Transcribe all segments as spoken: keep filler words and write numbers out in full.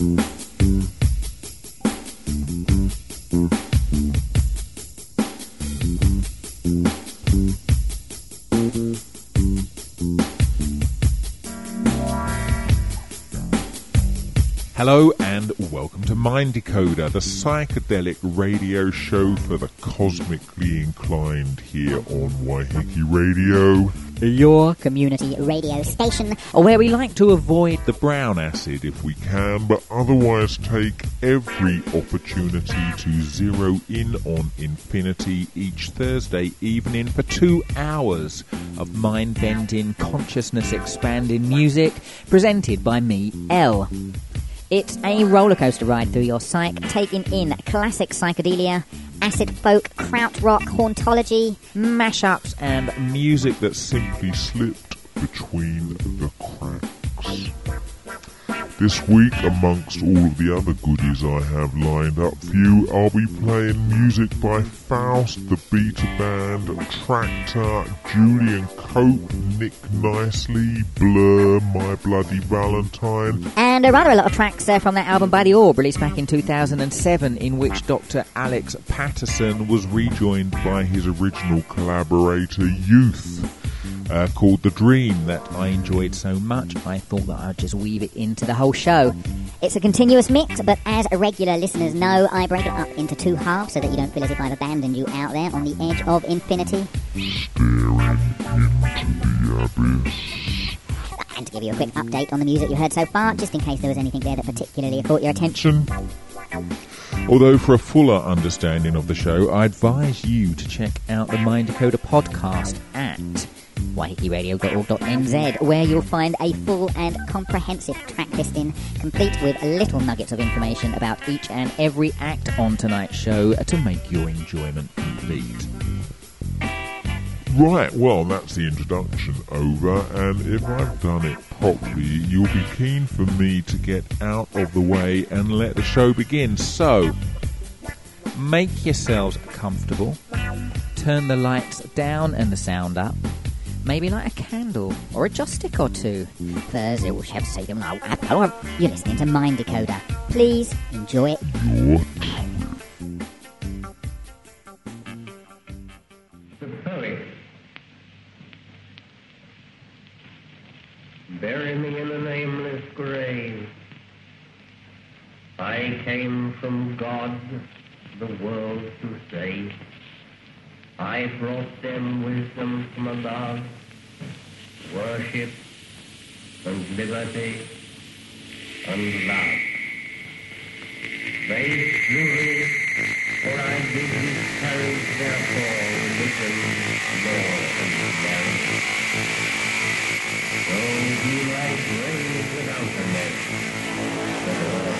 Hello and welcome to Mind Decoder, the psychedelic radio show for the cosmically inclined here on Waiheke Radio. Your community radio station, where we like to avoid the brown acid if we can, but otherwise take every opportunity to zero in on infinity each Thursday evening for two hours of mind-bending, consciousness-expanding music presented by me, Elle. It's a rollercoaster ride through your psyche, taking in classic psychedelia, acid folk, krautrock, hauntology, mashups, and music that simply slipped between the cracks. This week, amongst all of the other goodies I have lined up for you, I'll be playing music by Faust, the Beta Band, Tractor, Julian Cope, Nick Nicely, Blur, My Bloody Valentine, and uh, rather a lot of tracks uh, from that album by The Orb, released back in two thousand seven, in which Doctor Alex Patterson was rejoined by his original collaborator, Youth. Uh, called The Dream, that I enjoyed so much I thought that I'd just weave it into the whole show. It's a continuous mix, but as regular listeners know, I break it up into two halves so that you don't feel as if I've abandoned you out there on the edge of infinity. Staring into the abyss. And to give you a quick update on the music you heard so far, just in case there was anything there that particularly caught your attention. Although for a fuller understanding of the show, I advise you to check out the Mind Decoder podcast at waiheke radio dot org dot n z, where you'll find a full and comprehensive track listing, complete with little nuggets of information about each and every act on tonight's show to make your enjoyment complete. Right, well, that's the introduction over, and if I've done it properly, you'll be keen for me to get out of the way and let the show begin. So, make yourselves comfortable, turn the lights down and the sound up, maybe light a candle or a joss stick or two. You're listening to Mind Decoder. Please enjoy it. Your The poet. Bury me in a nameless grave. I came from God, the world to save. I brought them wisdom from above, worship and liberty and love. They slew me, for I did discourage their fall, religion, law, and marriage. So be like rain without a net.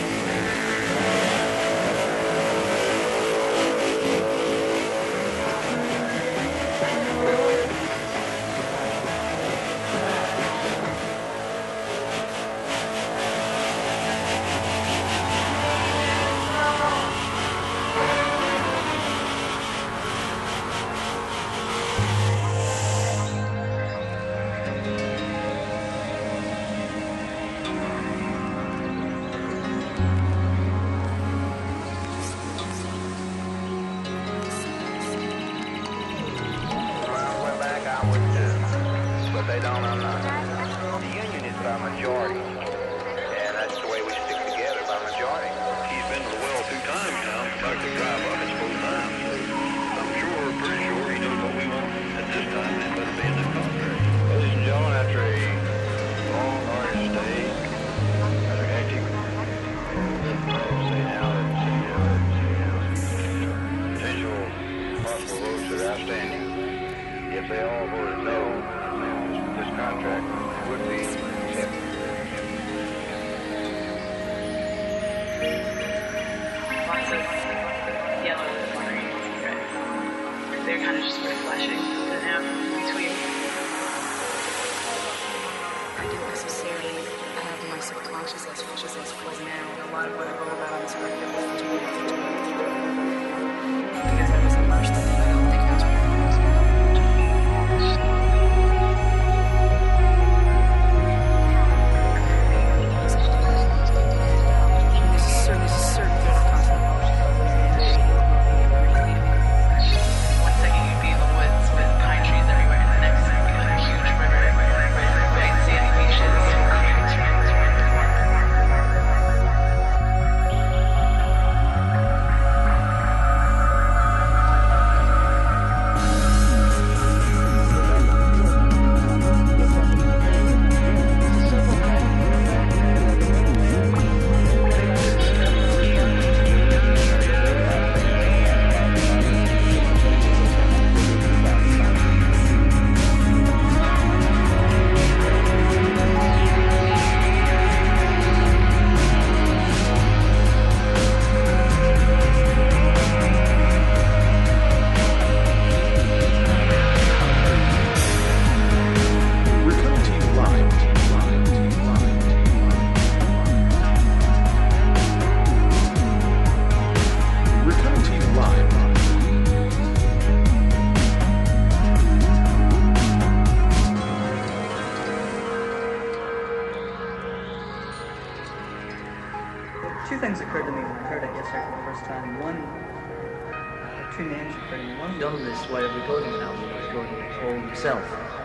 things occurred to me when I heard it yesterday for the first time. One, uh, two names occurred to me. One, done this way of recording an album, recording it for yourself.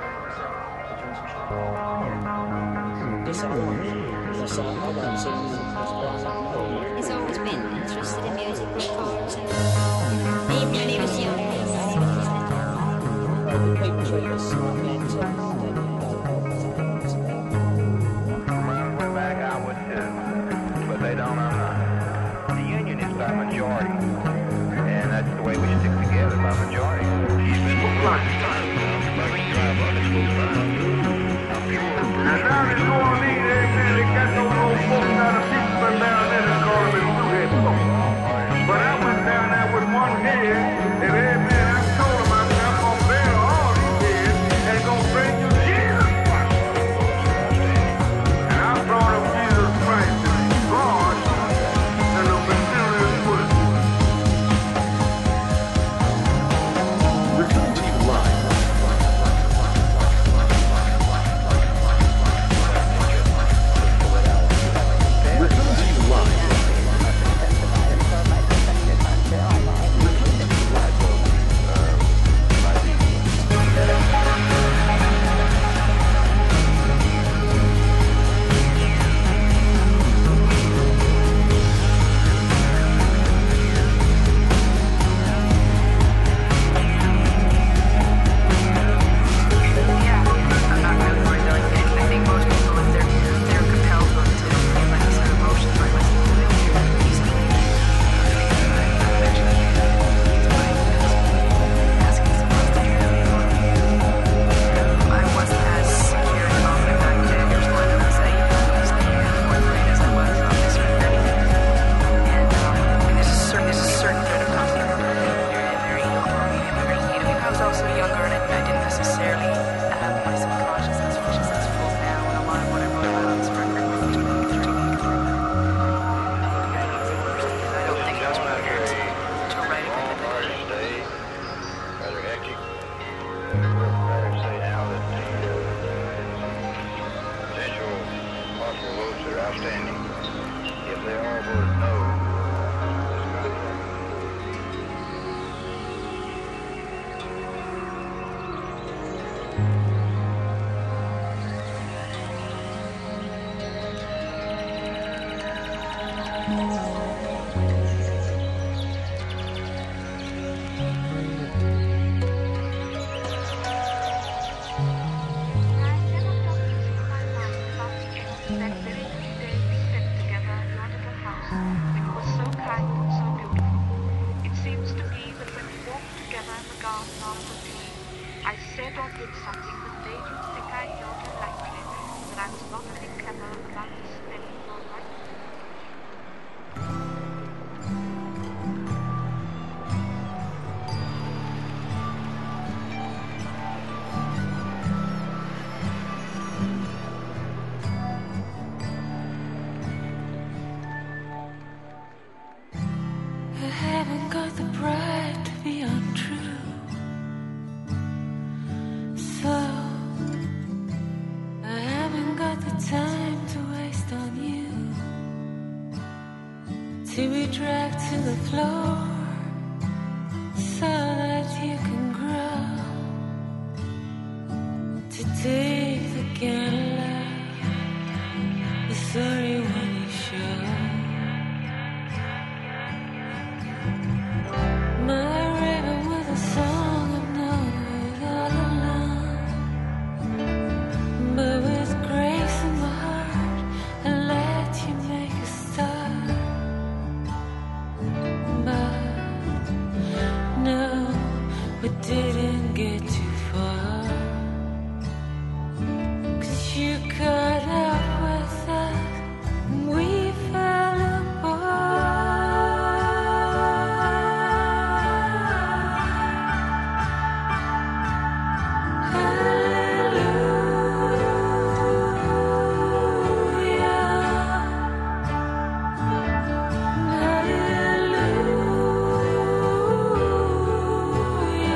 This album, this album, as far as I know. He's always been interested in music, records, and even when he was young. The people treat us like We're back, I would too, but they don't know. The union is by majority, and that's the way we stick together, by majority. Now down in New Orleans, amen, they got those old folks down the people from down there that call them two-head folks. But I went down there with one head, and amen, I told them, I said, I'm going to bear all these heads and going to bring you Jesus Christ. And I brought up Jesus Christ to God and the mysterious word. we're coming to you live. We're coming to you live.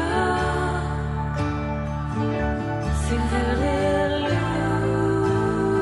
Sing hallelujah.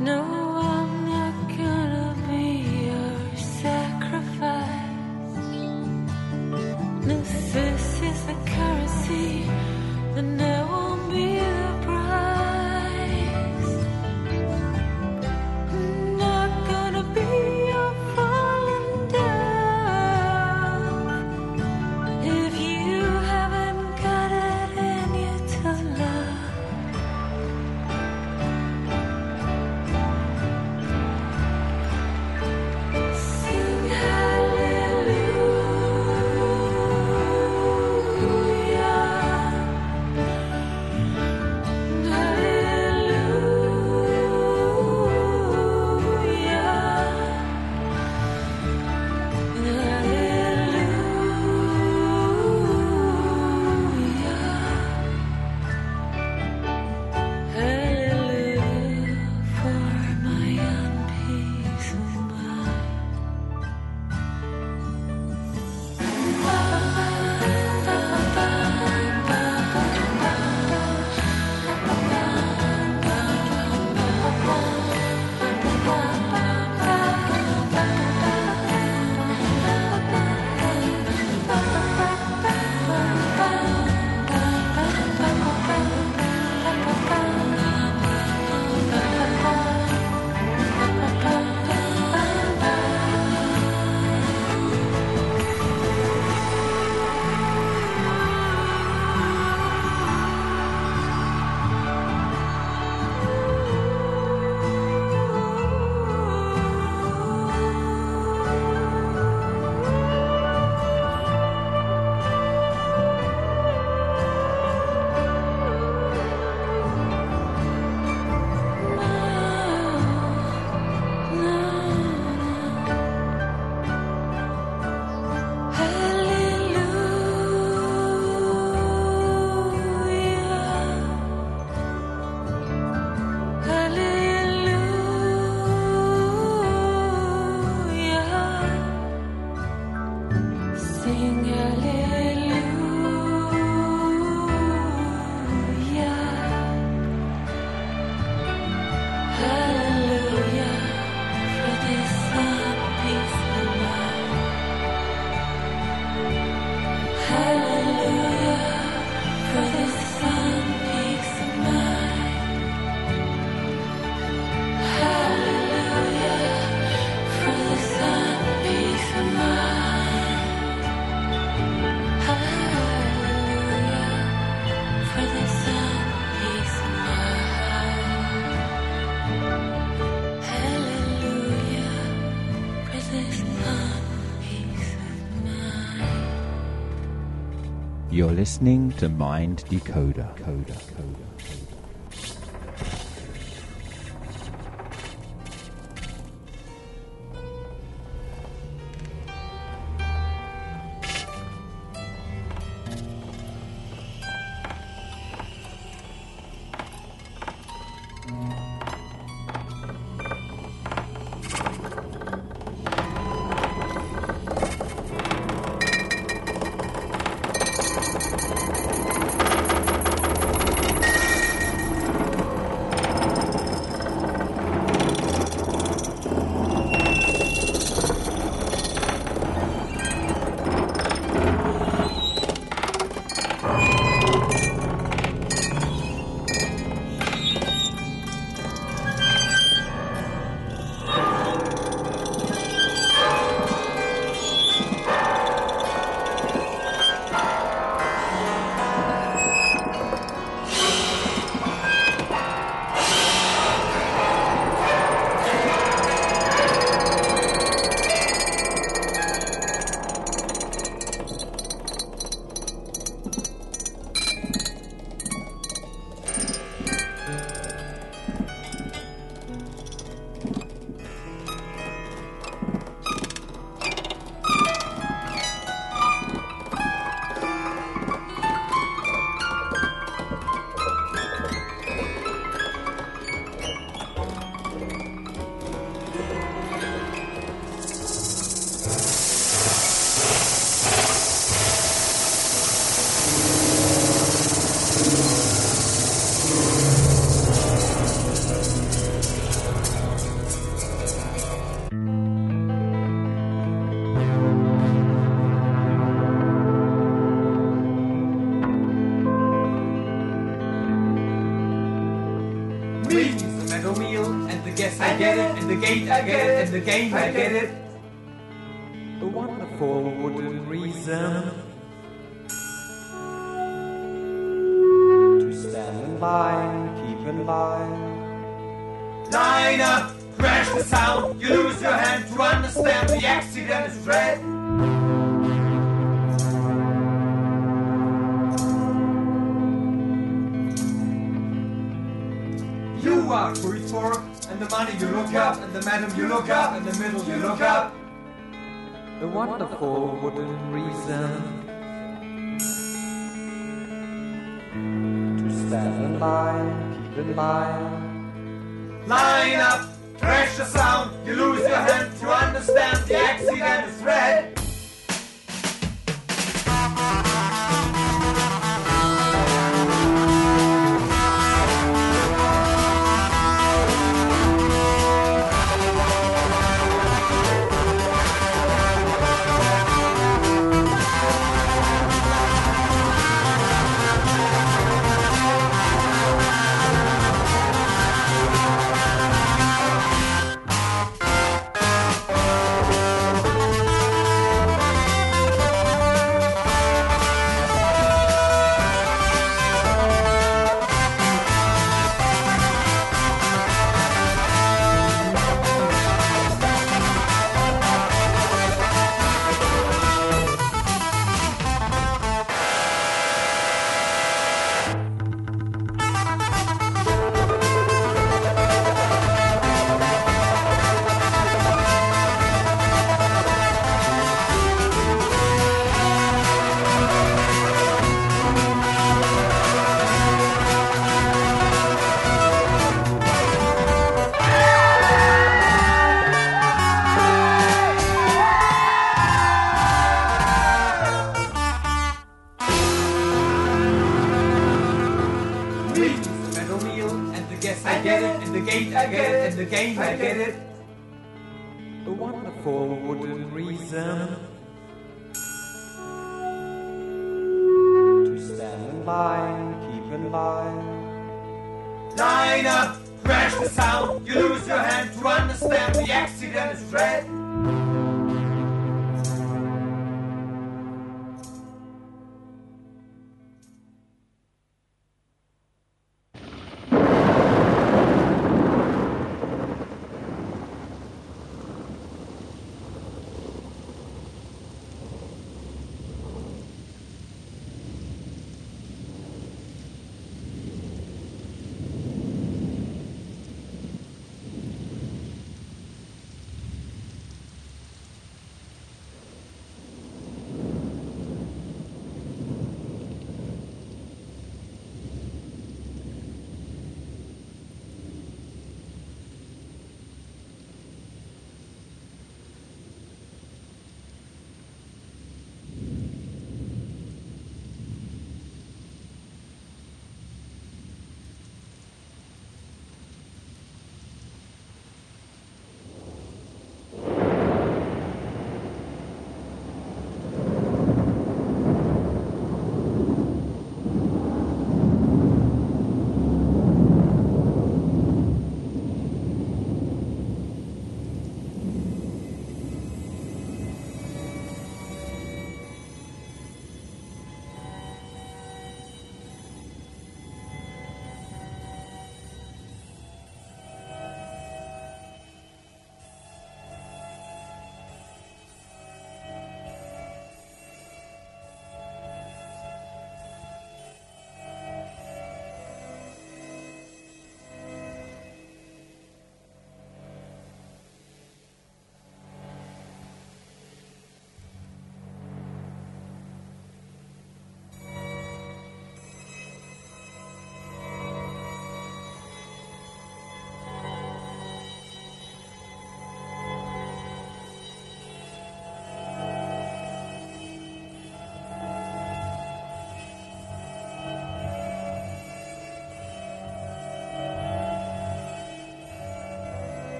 You're listening to Mind Decoder. Coda, coda. metal meal, and the guess I get it, and the gate I get it, and the game I get it. A wonderful wooden reason to stand in line, keep in line. Line up, crash the sound, you lose your hand to understand the accident is red. You are free for, and the money you look up, and the madam you look up, and the middle you look up. A wonderful wooden reason to stand in line, keep in line. Line up, crash the sound, you lose your hand to understand the accident is red.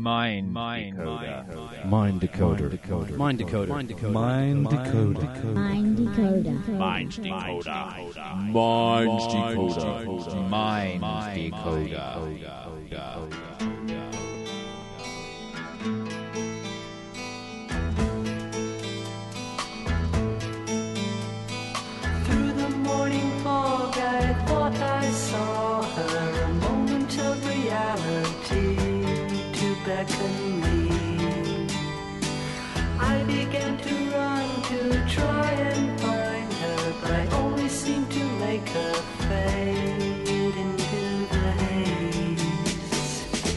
Mind, mind, mind, Mind decoder, decoder, mind decoder, mind decoder, mind decoder, mind decoder, mind decoder, mind decoder, mind decoder. Through the morning fog, I thought I saw her, a moment of reality to beckon me. I began to run to try and find her, but I only seemed to make her fade into the haze.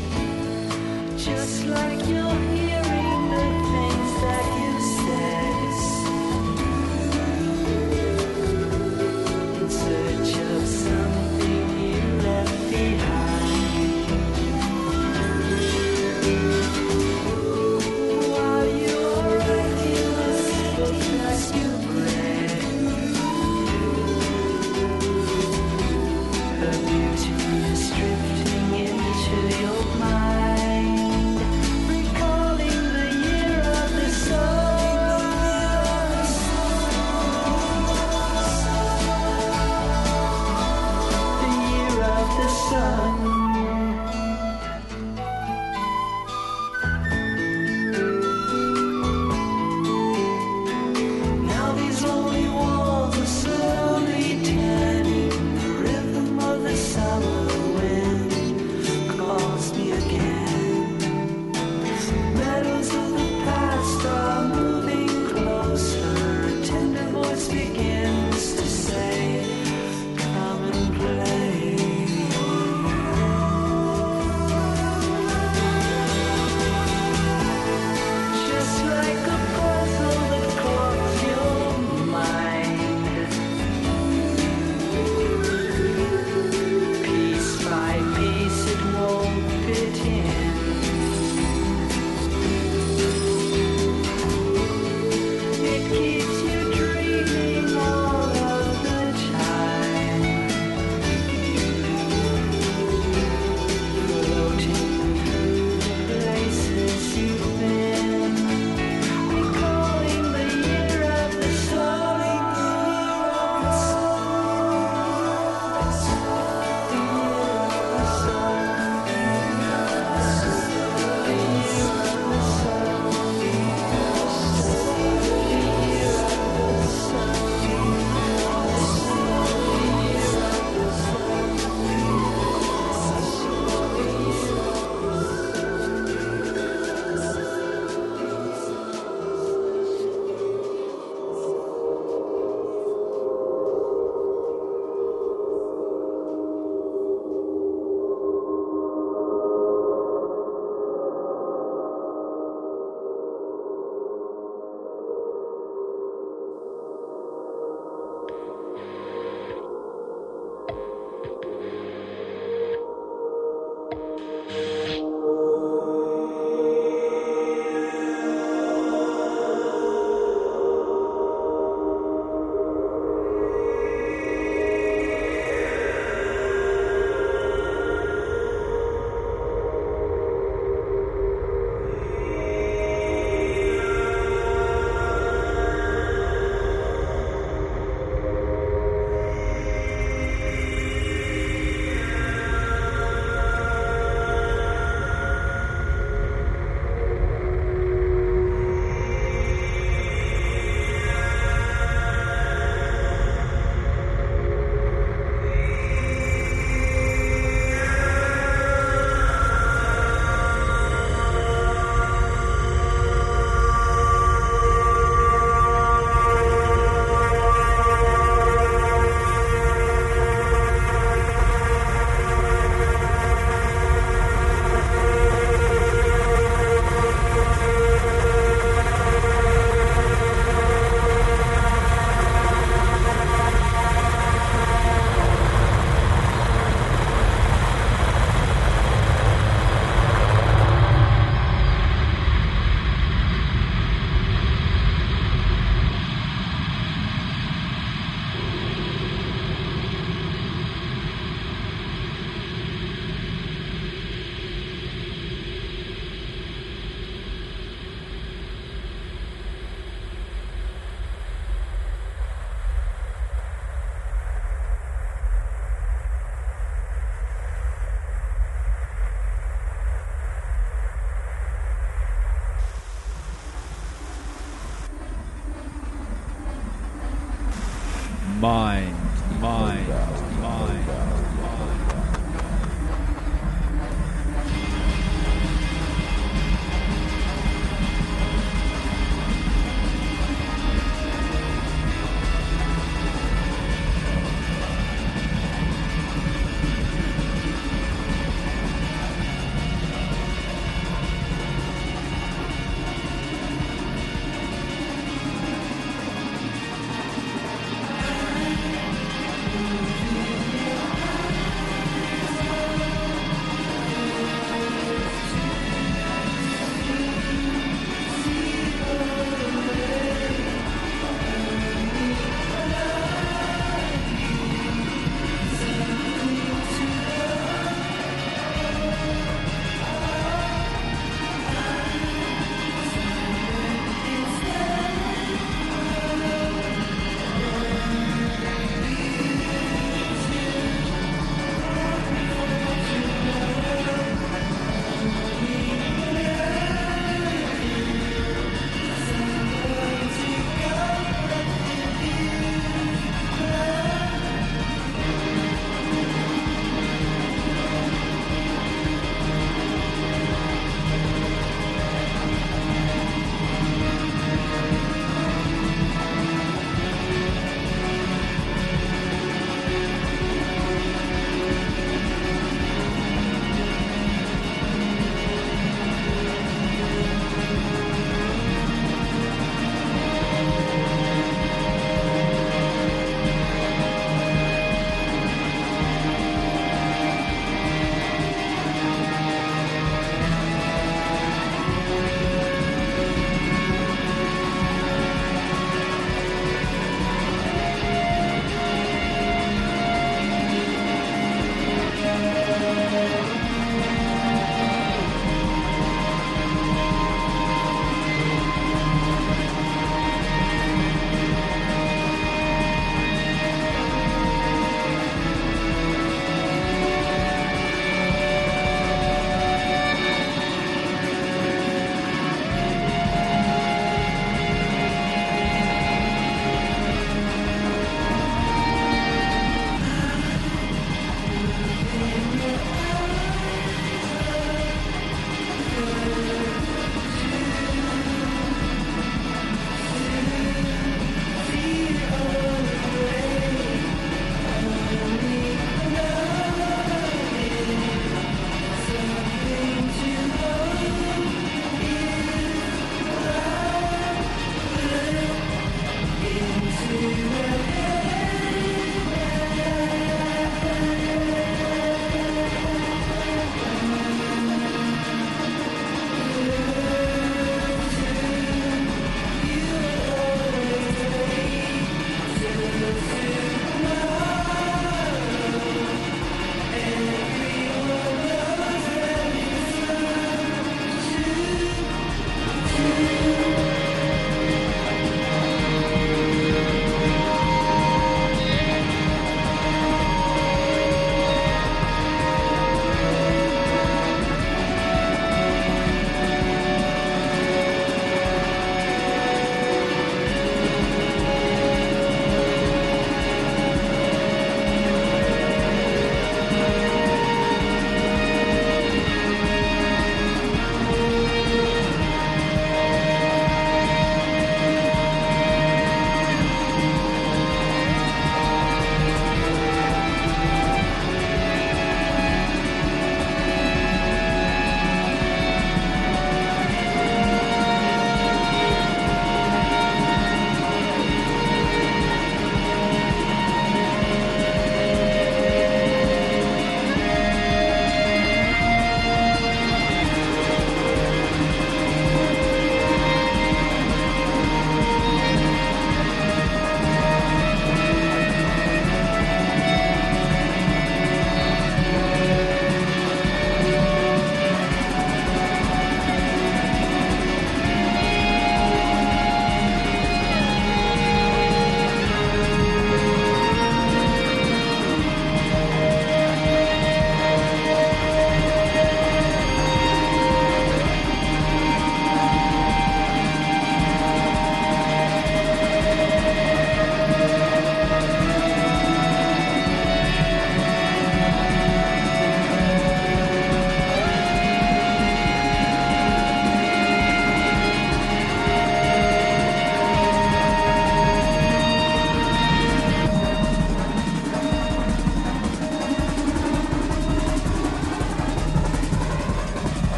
mind, mind, mind.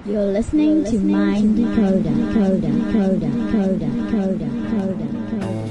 You're listening to Mind Decoder, Coda, Coda, Coda, Coda, Coda, Coda.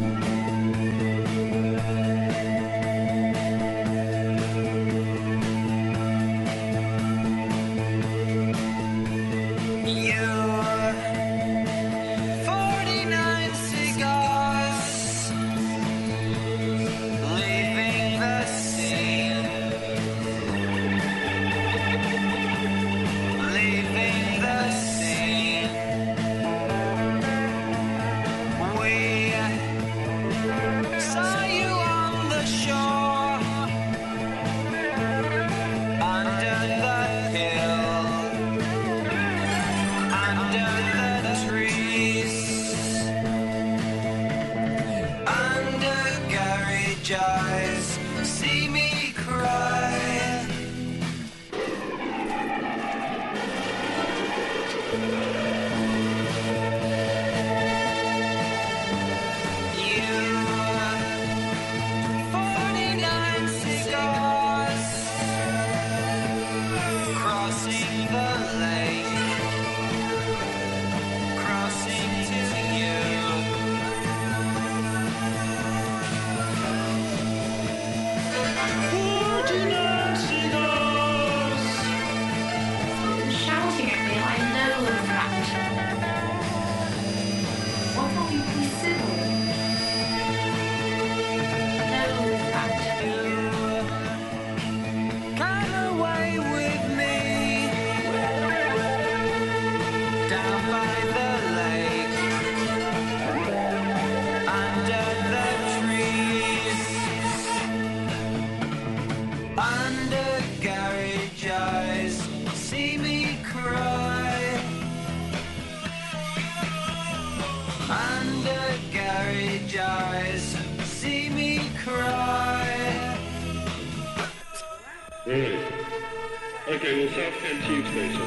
Okay, well, South Kent Tube Station.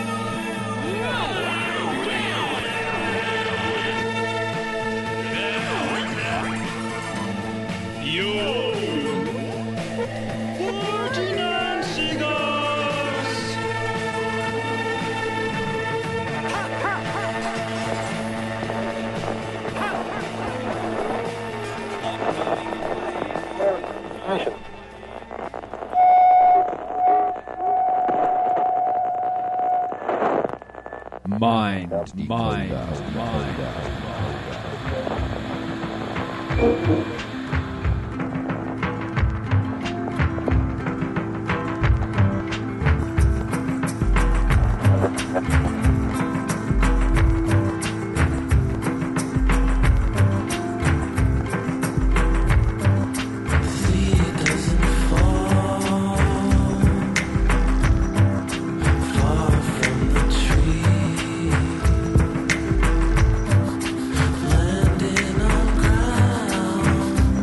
Yo! forty-nine cigars! Mission. Mind, mind, mind, mind. Landing on ground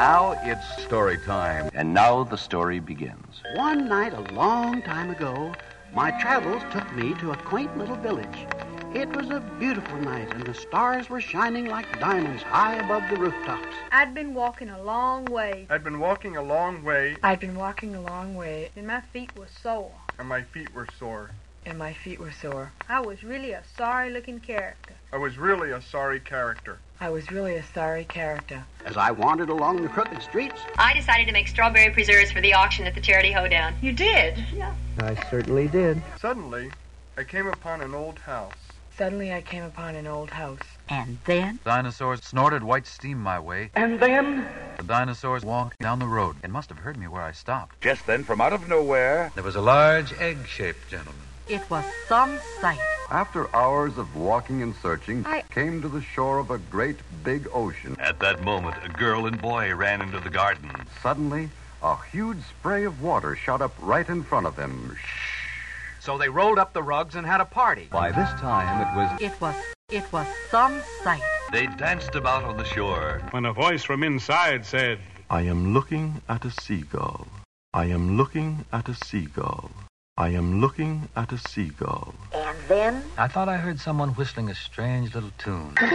now it's story time. And now the story begins. One night a long time ago, my travels took me to a quaint little village. It was a beautiful night, and the stars were shining like diamonds high above the rooftops. I'd been walking a long way. I'd been walking a long way. I'd been walking a long way, and my feet were sore. And my feet were sore. And my feet were sore. I was really a sorry-looking character. I was really a sorry character. I was really a sorry character. As I wandered along the crooked streets, I decided to make strawberry preserves for the auction at the charity hoedown. You did? Yeah. I certainly did. Suddenly, I came upon an old house. Suddenly I came upon an old house. And then? Dinosaurs snorted white steam my way. And then? The dinosaurs walked down the road and must have heard me where I stopped. Just then, from out of nowhere, there was a large egg-shaped gentleman. It was some sight. After hours of walking and searching, I came to the shore of a great big ocean. At that moment, a girl and boy ran into the garden. Suddenly, a huge spray of water shot up right in front of them. So they rolled up the rugs and had a party. By this time, it was... It was... It was some sight. They danced about on the shore. When a voice from inside said, I am looking at a seagull. I am looking at a seagull. I am looking at a seagull. And then? I thought I heard someone whistling a strange little tune. Now,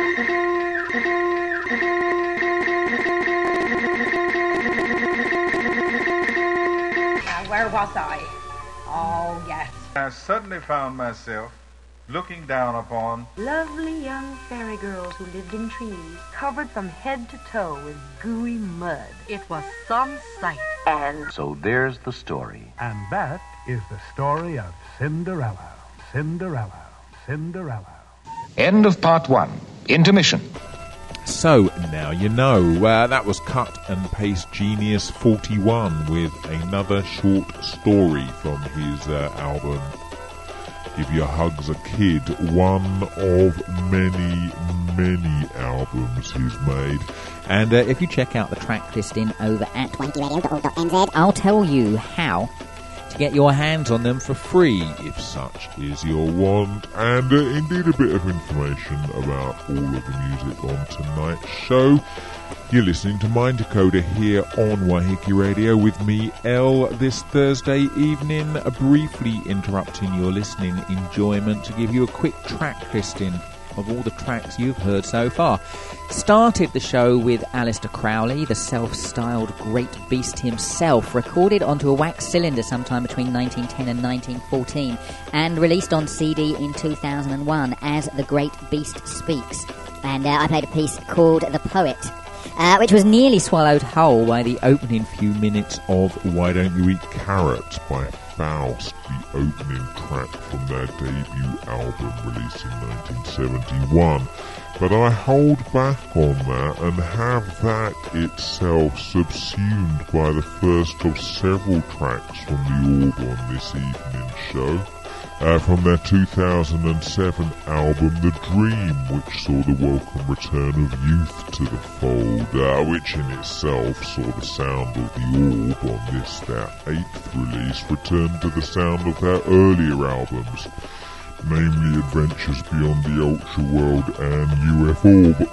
where was I? Oh, yes. I suddenly found myself looking down upon lovely young fairy girls who lived in trees, covered from head to toe with gooey mud. It was some sight. And so there's the story. And that is the story of Cinderella. Cinderella. Cinderella. End of part one. Intermission. So, now you know. Uh, that was Cut and Paste Genius forty-one with another short story from his uh, album Give Your Hugs a Kid, one of many, many albums he's made. And uh, if you check out the track listing over at twenty radio dot org dot n z, I'll tell you how to get your hands on them for free, if such is your want, and uh, indeed a bit of information about all of the music on tonight's show. You're listening to Mind Decoder here on Waiheke Radio with me, El, this Thursday evening, uh, briefly interrupting your listening enjoyment to give you a quick track listing of all the tracks you've heard so far. Started the show with Aleister Crowley, the self-styled great beast himself, recorded onto a wax cylinder sometime between nineteen ten and nineteen fourteen, and released on C D in two thousand one as The Great Beast Speaks. And uh, I played a piece called The Poet, uh, which was nearly swallowed whole by the opening few minutes of Why Don't You Eat Carrots by Faust, the opening track from their debut album released in nineteen seventy-one. But I hold back on that and have that itself subsumed by the first of several tracks from the org on this evening's show. Uh, from their two thousand seven album The Dream, which saw the welcome return of youth to the fold, uh, which in itself saw the sound of the orb on this, their eighth release, return to the sound of their earlier albums, namely Adventures Beyond the Ultra World and U F Orb.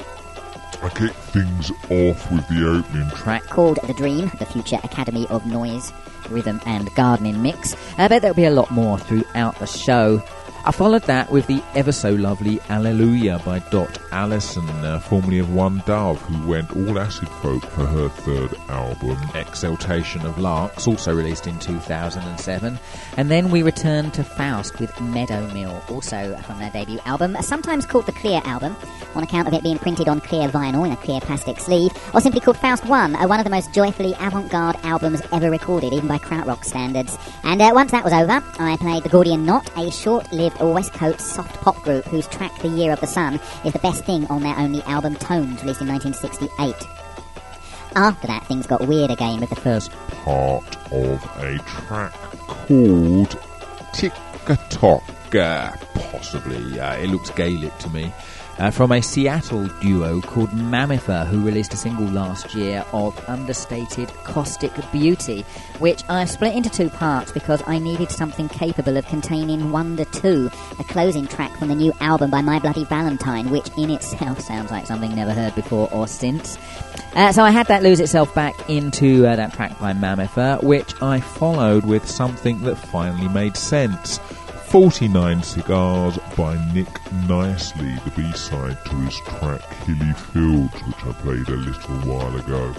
I kick things off with the opening track called The Dream, the Future Academy of Noise, Rhythm and Gardening Mix. I bet there'll be a lot more throughout the show. I followed that with the ever so lovely Alleluia by Dot Allison, uh, formerly of One Dove, who went all acid folk for her third album, Exaltation of Larks, also released in two thousand seven. And then we returned to Faust with Meadow Mill, also from their debut album, sometimes called the Clear Album, on account of it being printed on clear vinyl in a clear plastic sleeve, or simply called Faust one, uh, one of the most joyfully avant-garde albums ever recorded, even by krautrock standards. And uh, once that was over, I played The Gordian Knot, a short-lived West Coast soft pop group whose track The Year of the Sun is the best thing on their only album Tones, released in nineteen sixty-eight. After that, things got weird again with the first part of a track called Tick-a-Tock, uh, possibly. Uh, it looks Gaelic to me. uh, from a Seattle duo called Mammifer, who released a single last year of understated caustic beauty, which I've split into two parts because I needed something capable of containing Wonder two, a closing track from the new album by My Bloody Valentine, which in itself sounds like something never heard before or since. Uh, so I had that lose itself back into uh, that track by Mammifer, which I followed with something that finally made sense. forty-nine Cigars by Nick Nicely, the B-side to his track Hilly Fields, which I played a little while ago.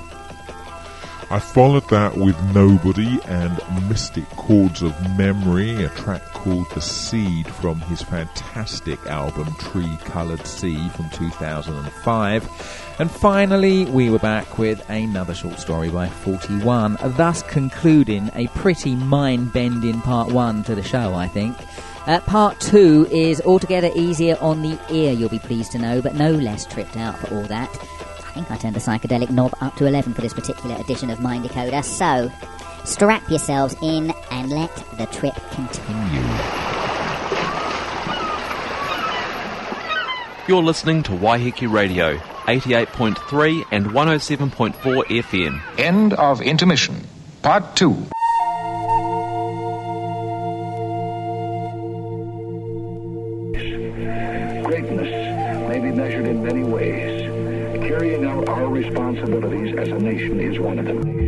I followed that with Nobody and Mystic Chords of Memory, a track called The Seed from his fantastic album Tree Coloured Sea from two thousand five. And finally, we were back with another short story by forty-one, thus concluding a pretty mind-bending part one to the show, I think. Uh, part two is altogether easier on the ear, you'll be pleased to know, but no less tripped out for all that. I think I turned the psychedelic knob up to eleven for this particular edition of Mind Decoder, so strap yourselves in and let the trip continue. You're listening to Waiheke Radio, eighty-eight point three and one oh seven point four F M. End of intermission. Part two. Greatness may be measured in many ways. Carrying out our responsibilities as a nation is one of them.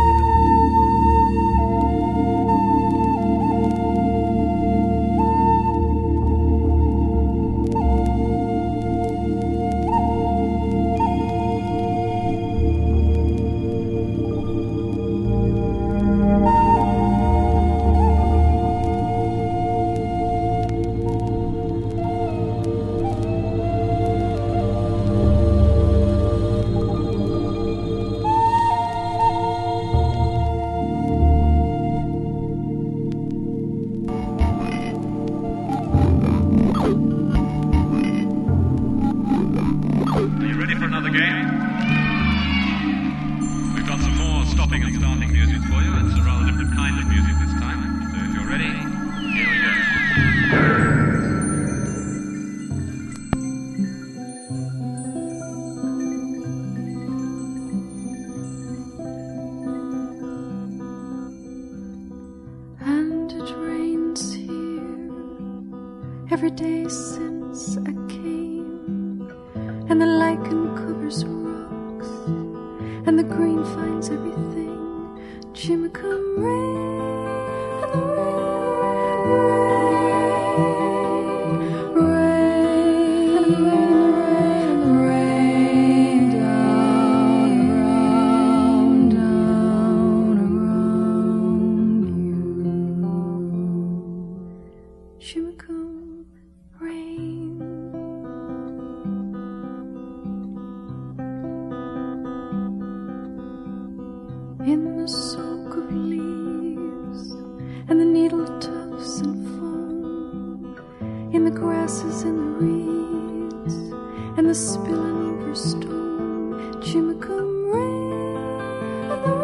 every day since I came, and the lichen covers rocks, and the green finds everything. Chimicum rain, and the rain, rain, and the rain, rain, rain, down, around, down, around you. Chimicum rain. In the soak of leaves and the needle tufts and foam, in the grasses and the reeds and the spilling over stone, chimicum rain, and the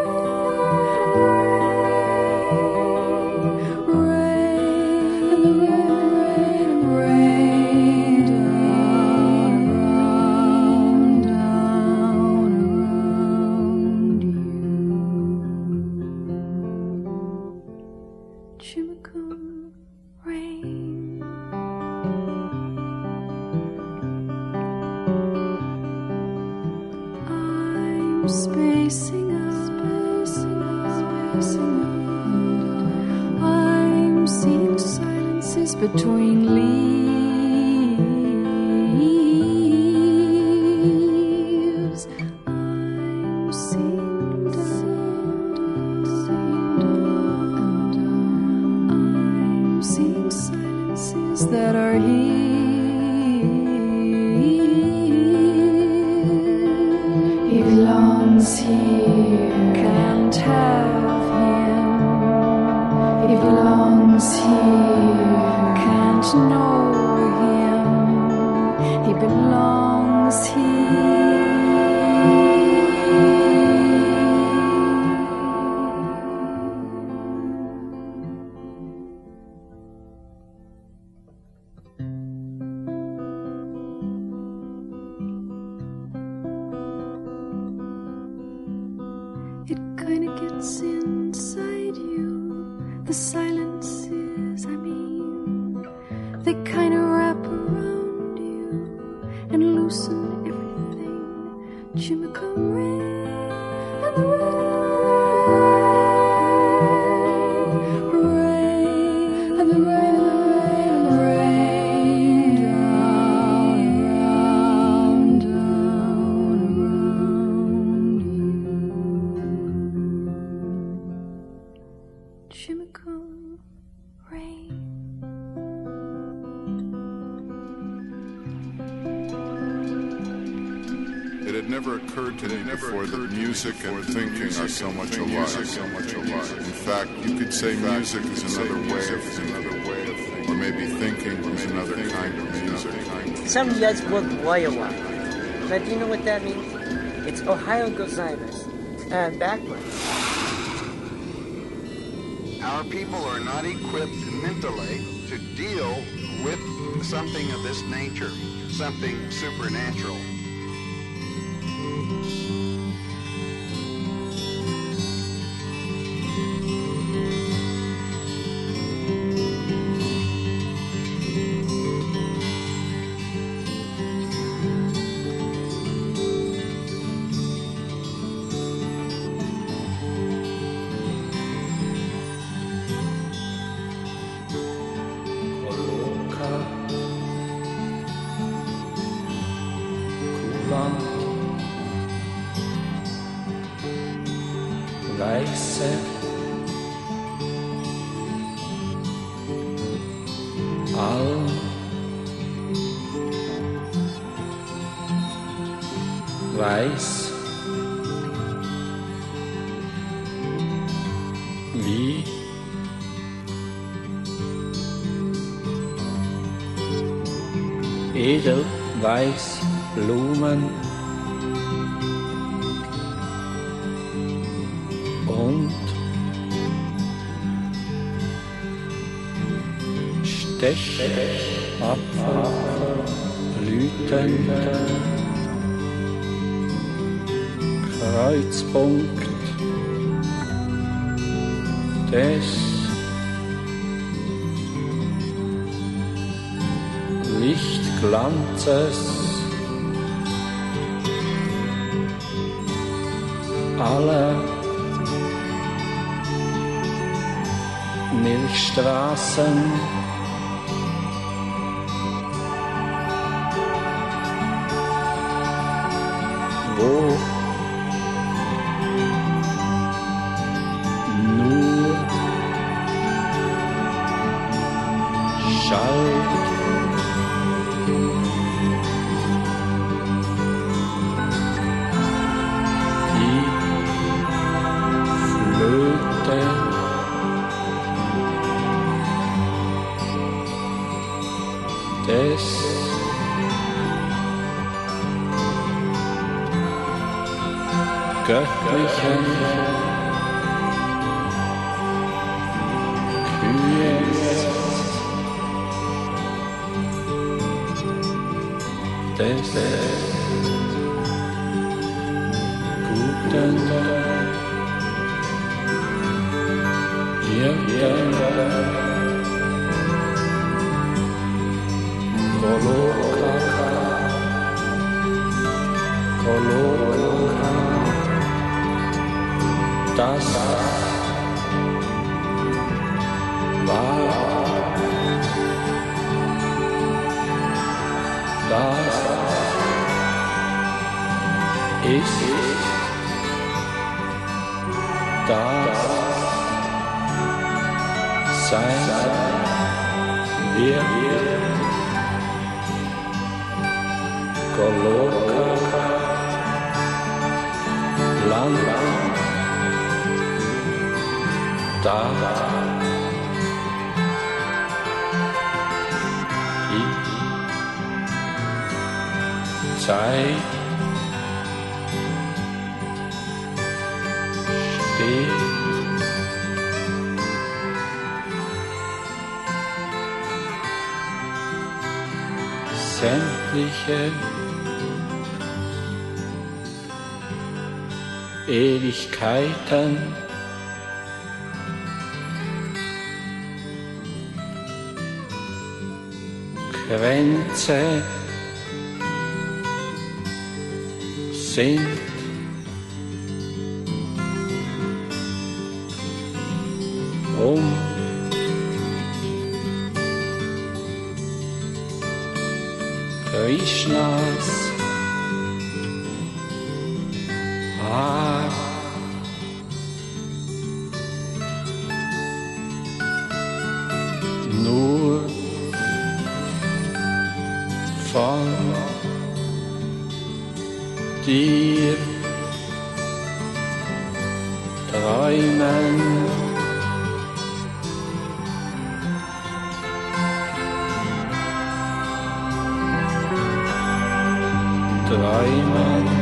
rain, rain, and the rain, rain, down, around, down, around you. Chimicum rain. I'm spacing out, spacing out, spacing out. I'm seeing silences between leaves. I'm seeing dawn, seeing dawn. I'm seeing silences that are here. He belongs here, can't have him. He belongs here, can't know him. He belongs here. silence inside you, the silences, I mean, they kind of wrap around you and loosen everything. Jimmy come rain and the rain, rain and the rain, and the rain, rain down, down, down around you. Jimmy come rain. It had never occurred to me before that music and thinking are so much alike. In fact, you could say music is another way of thinking, or maybe thinking is another kind of music. Some of you guys work Waiawa. Now, do you know what that means? It's Ohio gozaimasu, uh, backwards. Our people are not equipped mentally to deal with something of this nature, something supernatural. Weiße Alm weiß wie Edelweiß Blumen und Stechapfelblüten, Kreuzpunkt des Lichtglanzes aller Milchstraßen, wo nur schallt die Flöte. Des göttlichen Kühes, des guten Hirten. Coloca, coloca, das war, das ist, das sein wird. Coloca Land da die Zeit steht sämtliche Ewigkeiten Grenze sind um Krishnas Haar. Nur von dir träumen. Träumen.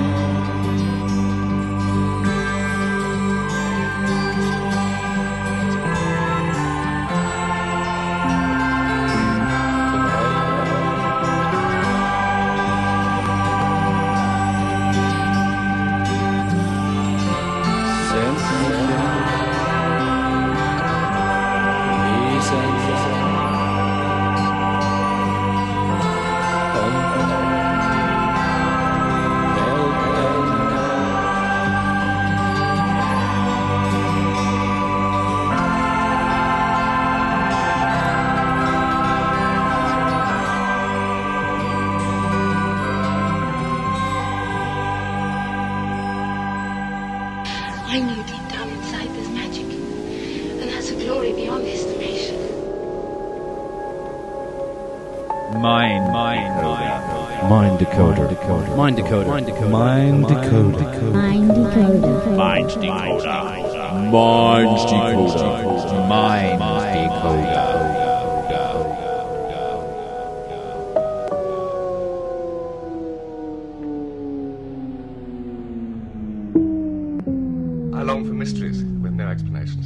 I knew deep down inside there's magic, and that's a glory beyond estimation. Mind, mind, Mind decoder. decoder. Mind decoder. Mind decoder. Mind decoder. Mind decoder. Mind decoder. Mind decoder. Mind decoder. I long for mysteries with no explanations.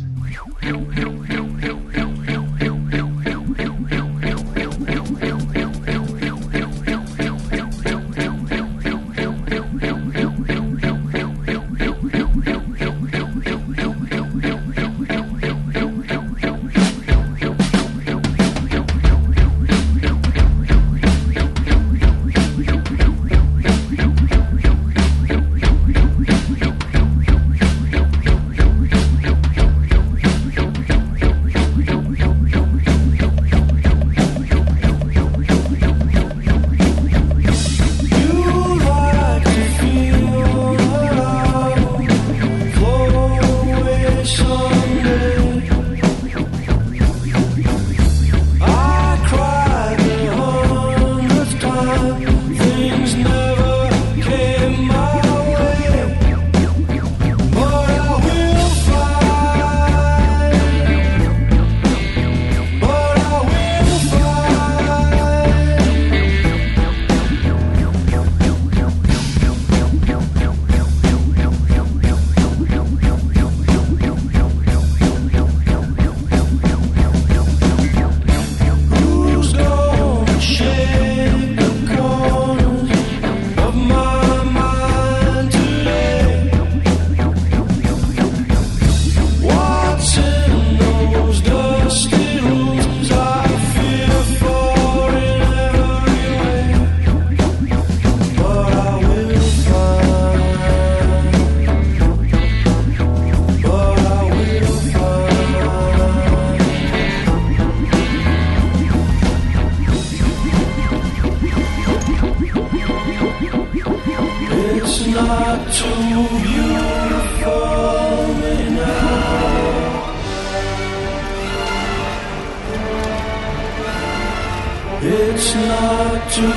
It's not too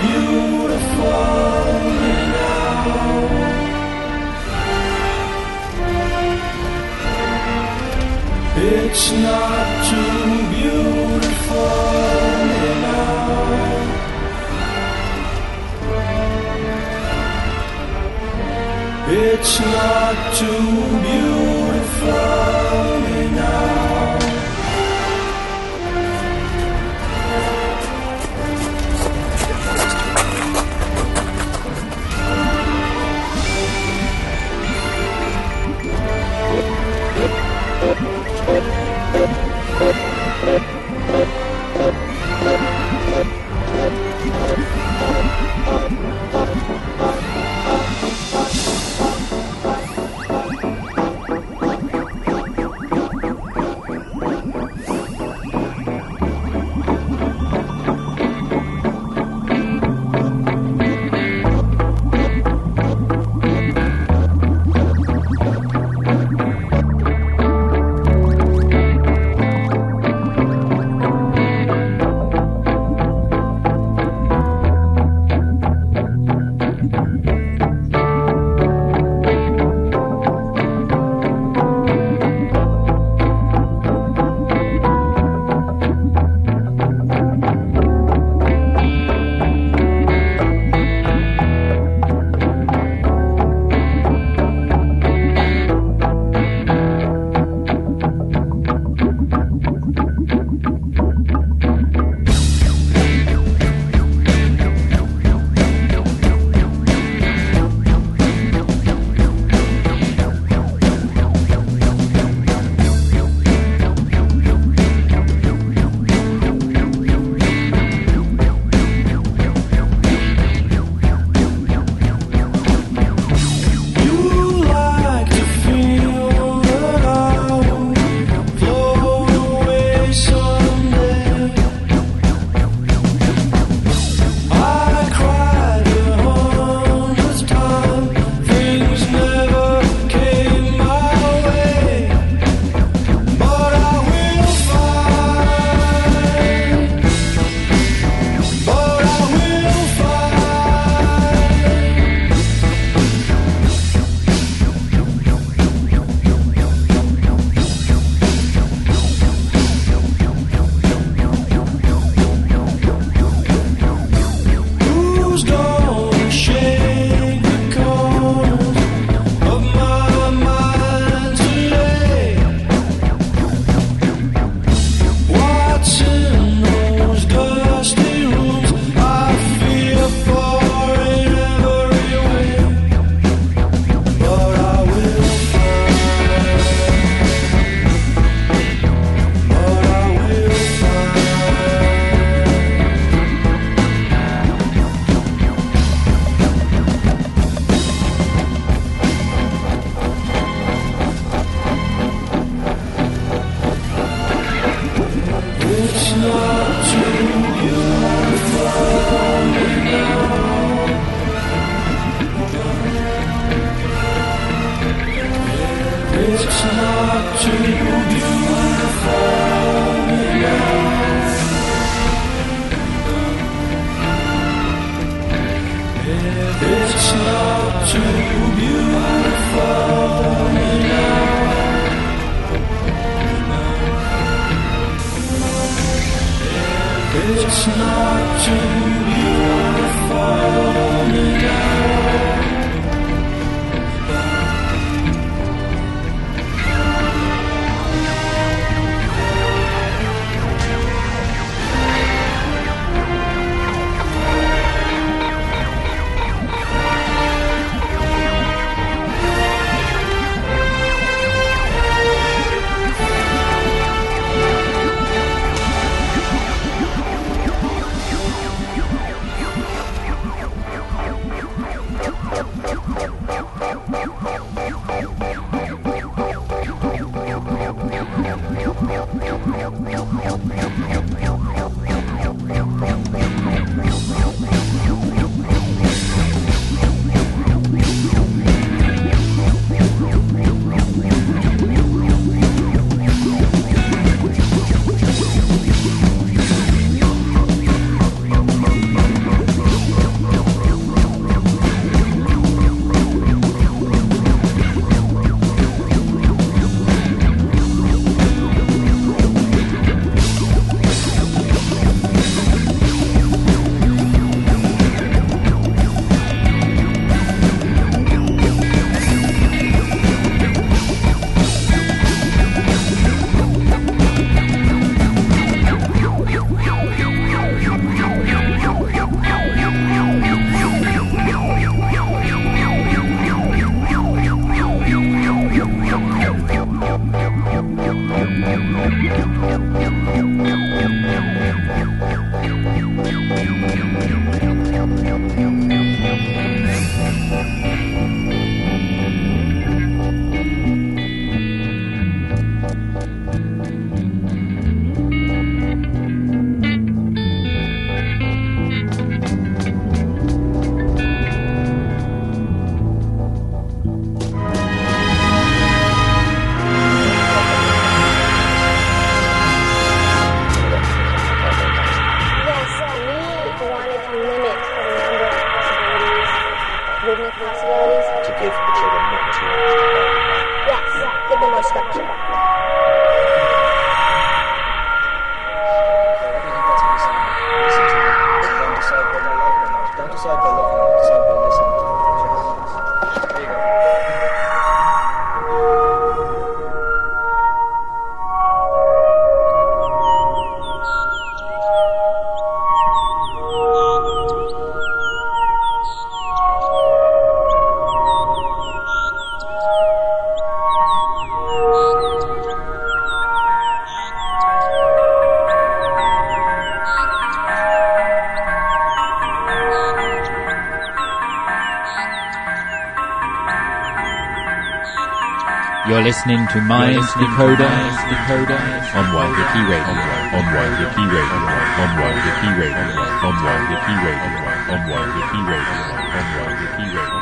beautiful now. It's not too beautiful now. It's not too beautiful now. It's not too beautiful now. You're listening to Mind Decoder, Decoder on Waiheke Radio, on Waiheke Radio, on Waiheke Radio, on Waiheke Radio, on Waiheke Radio, on Waiheke Radio, on Waiheke Radio.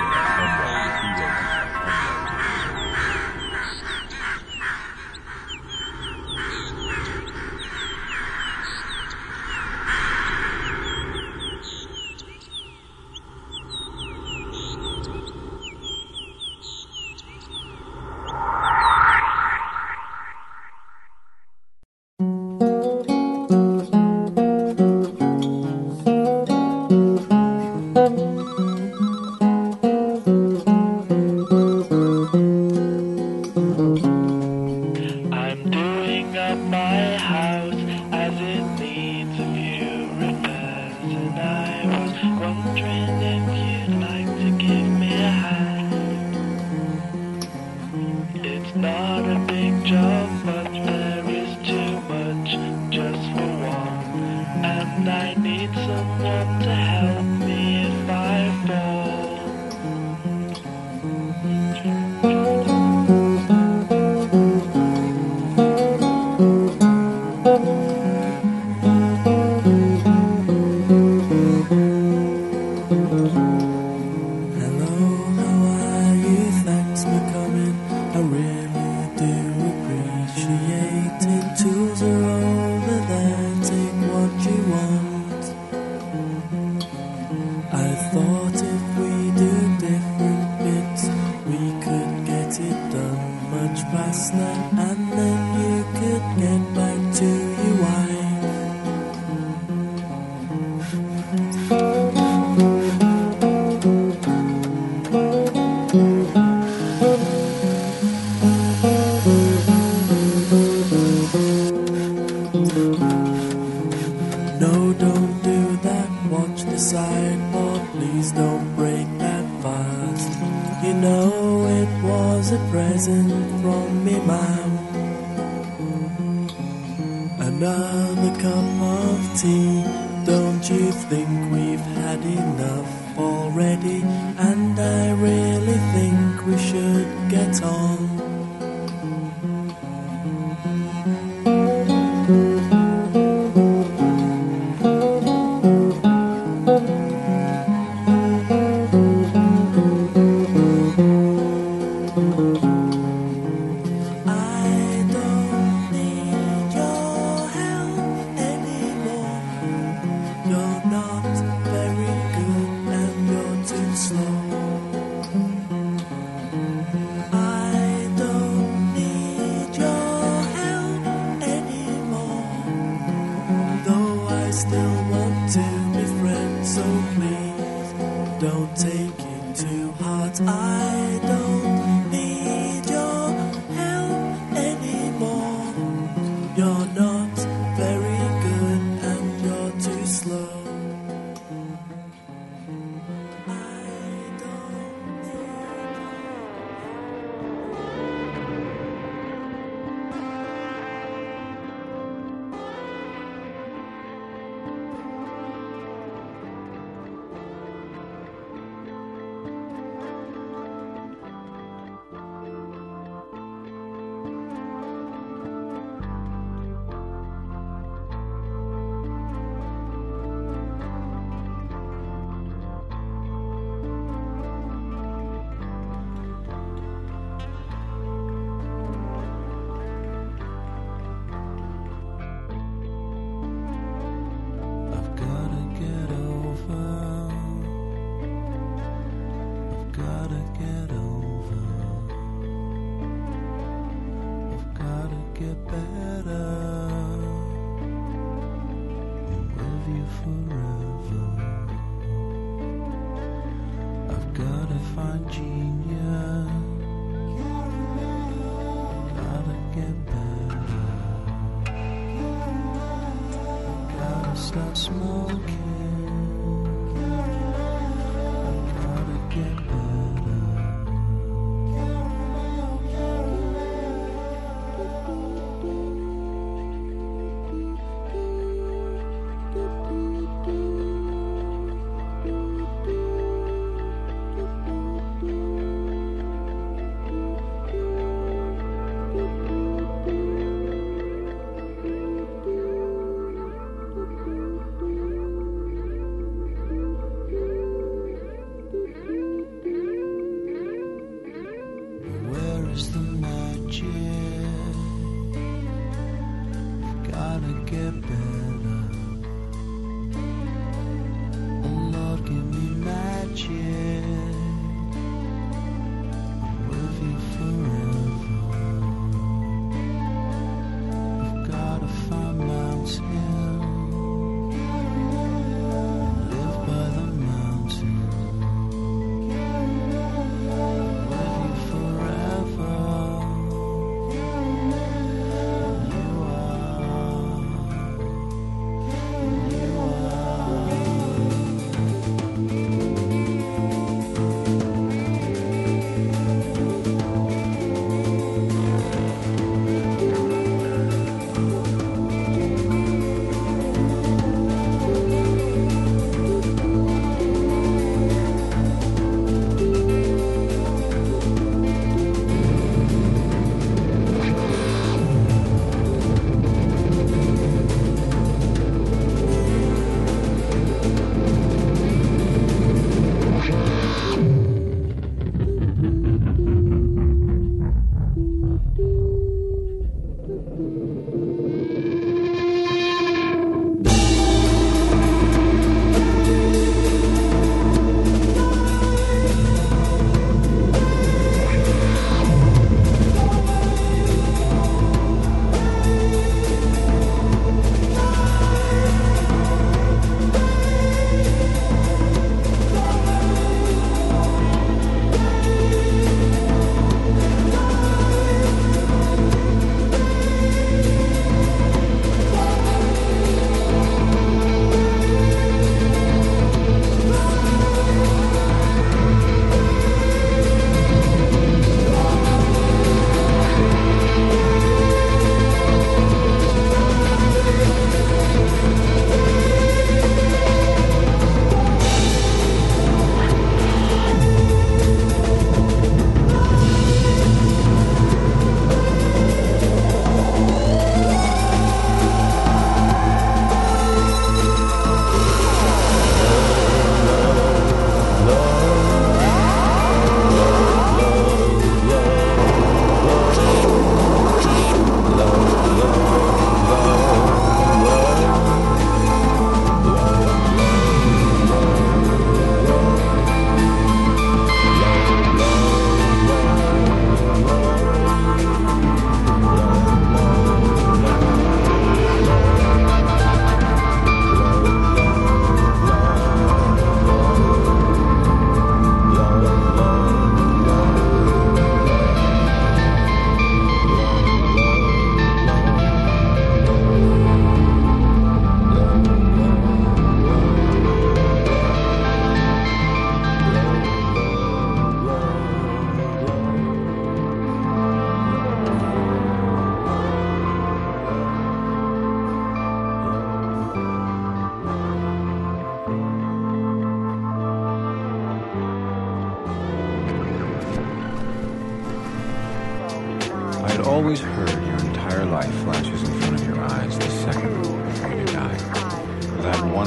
another cup of tea. Don't you think we've had enough already? And I really think we should get on.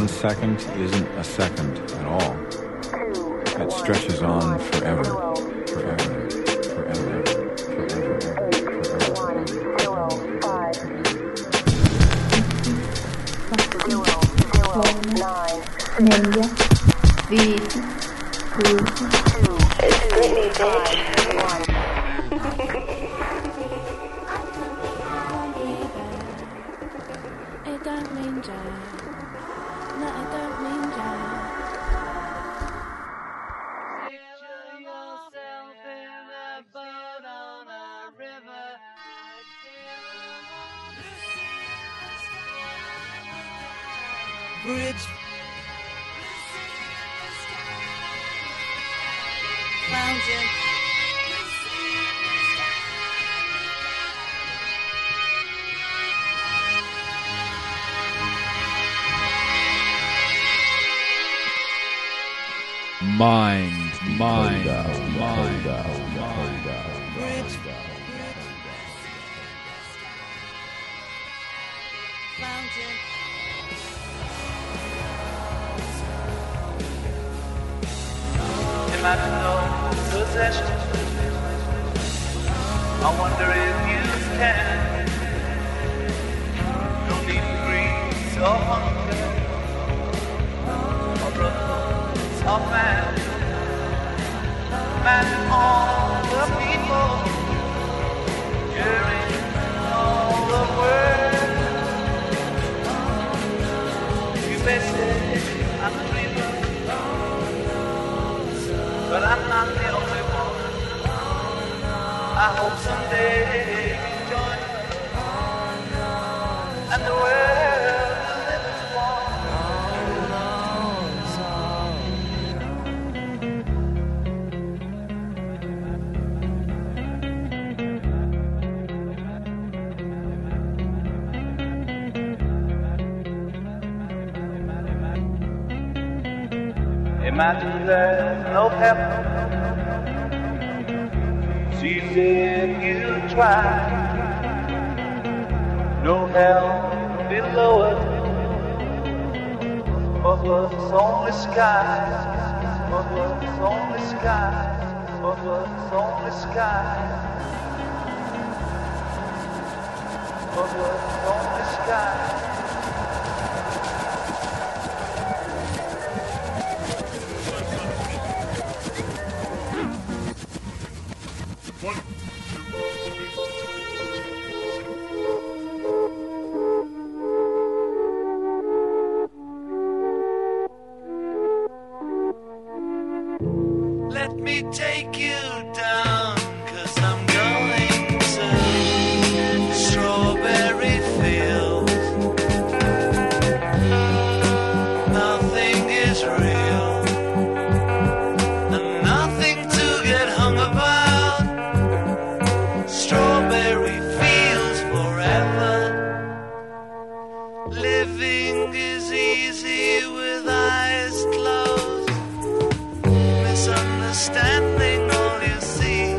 one second isn't a second at all. It stretches on forever, forever, forever, forever, forever. Meglio. Vita. It's Britney, bitch. It don't mean jack. No, it don't mean jack. Picture yourself in a boat on a river. Bridge. Fountain. Mind, mind, mind, mind. Imagine no possession. I wonder if you can. No need for greed or hunger, or brotherhood or family. Imagine all the people during all the world. You may say I'm a dreamer, but I'm not the only one. I hope someday you join me, and the world will live as one. Imagine there's no heaven. See if you try. No hell below it. But it's only sky. But it's only sky. But it's only sky. But it's only sky. Let me take you down, 'cause I'm going to strawberry fields. Nothing is real, and nothing to get hung about. Strawberry fields forever. Living is easy with eyes closed. Misunderstanding all you see.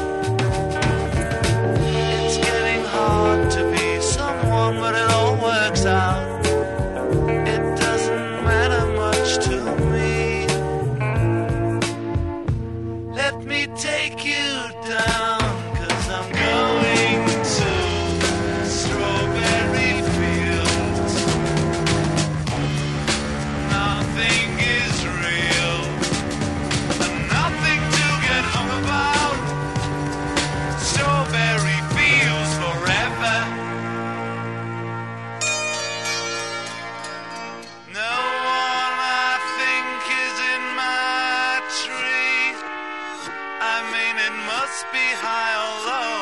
It's getting hard to be someone, but it all works out. It doesn't matter much to me. Let me take you down, 'cause I'm going to strawberry fields. Nothing is real, and nothing to get hung about. Strawberry fields forever. No one I think is in my tree. I mean, it must be high or low.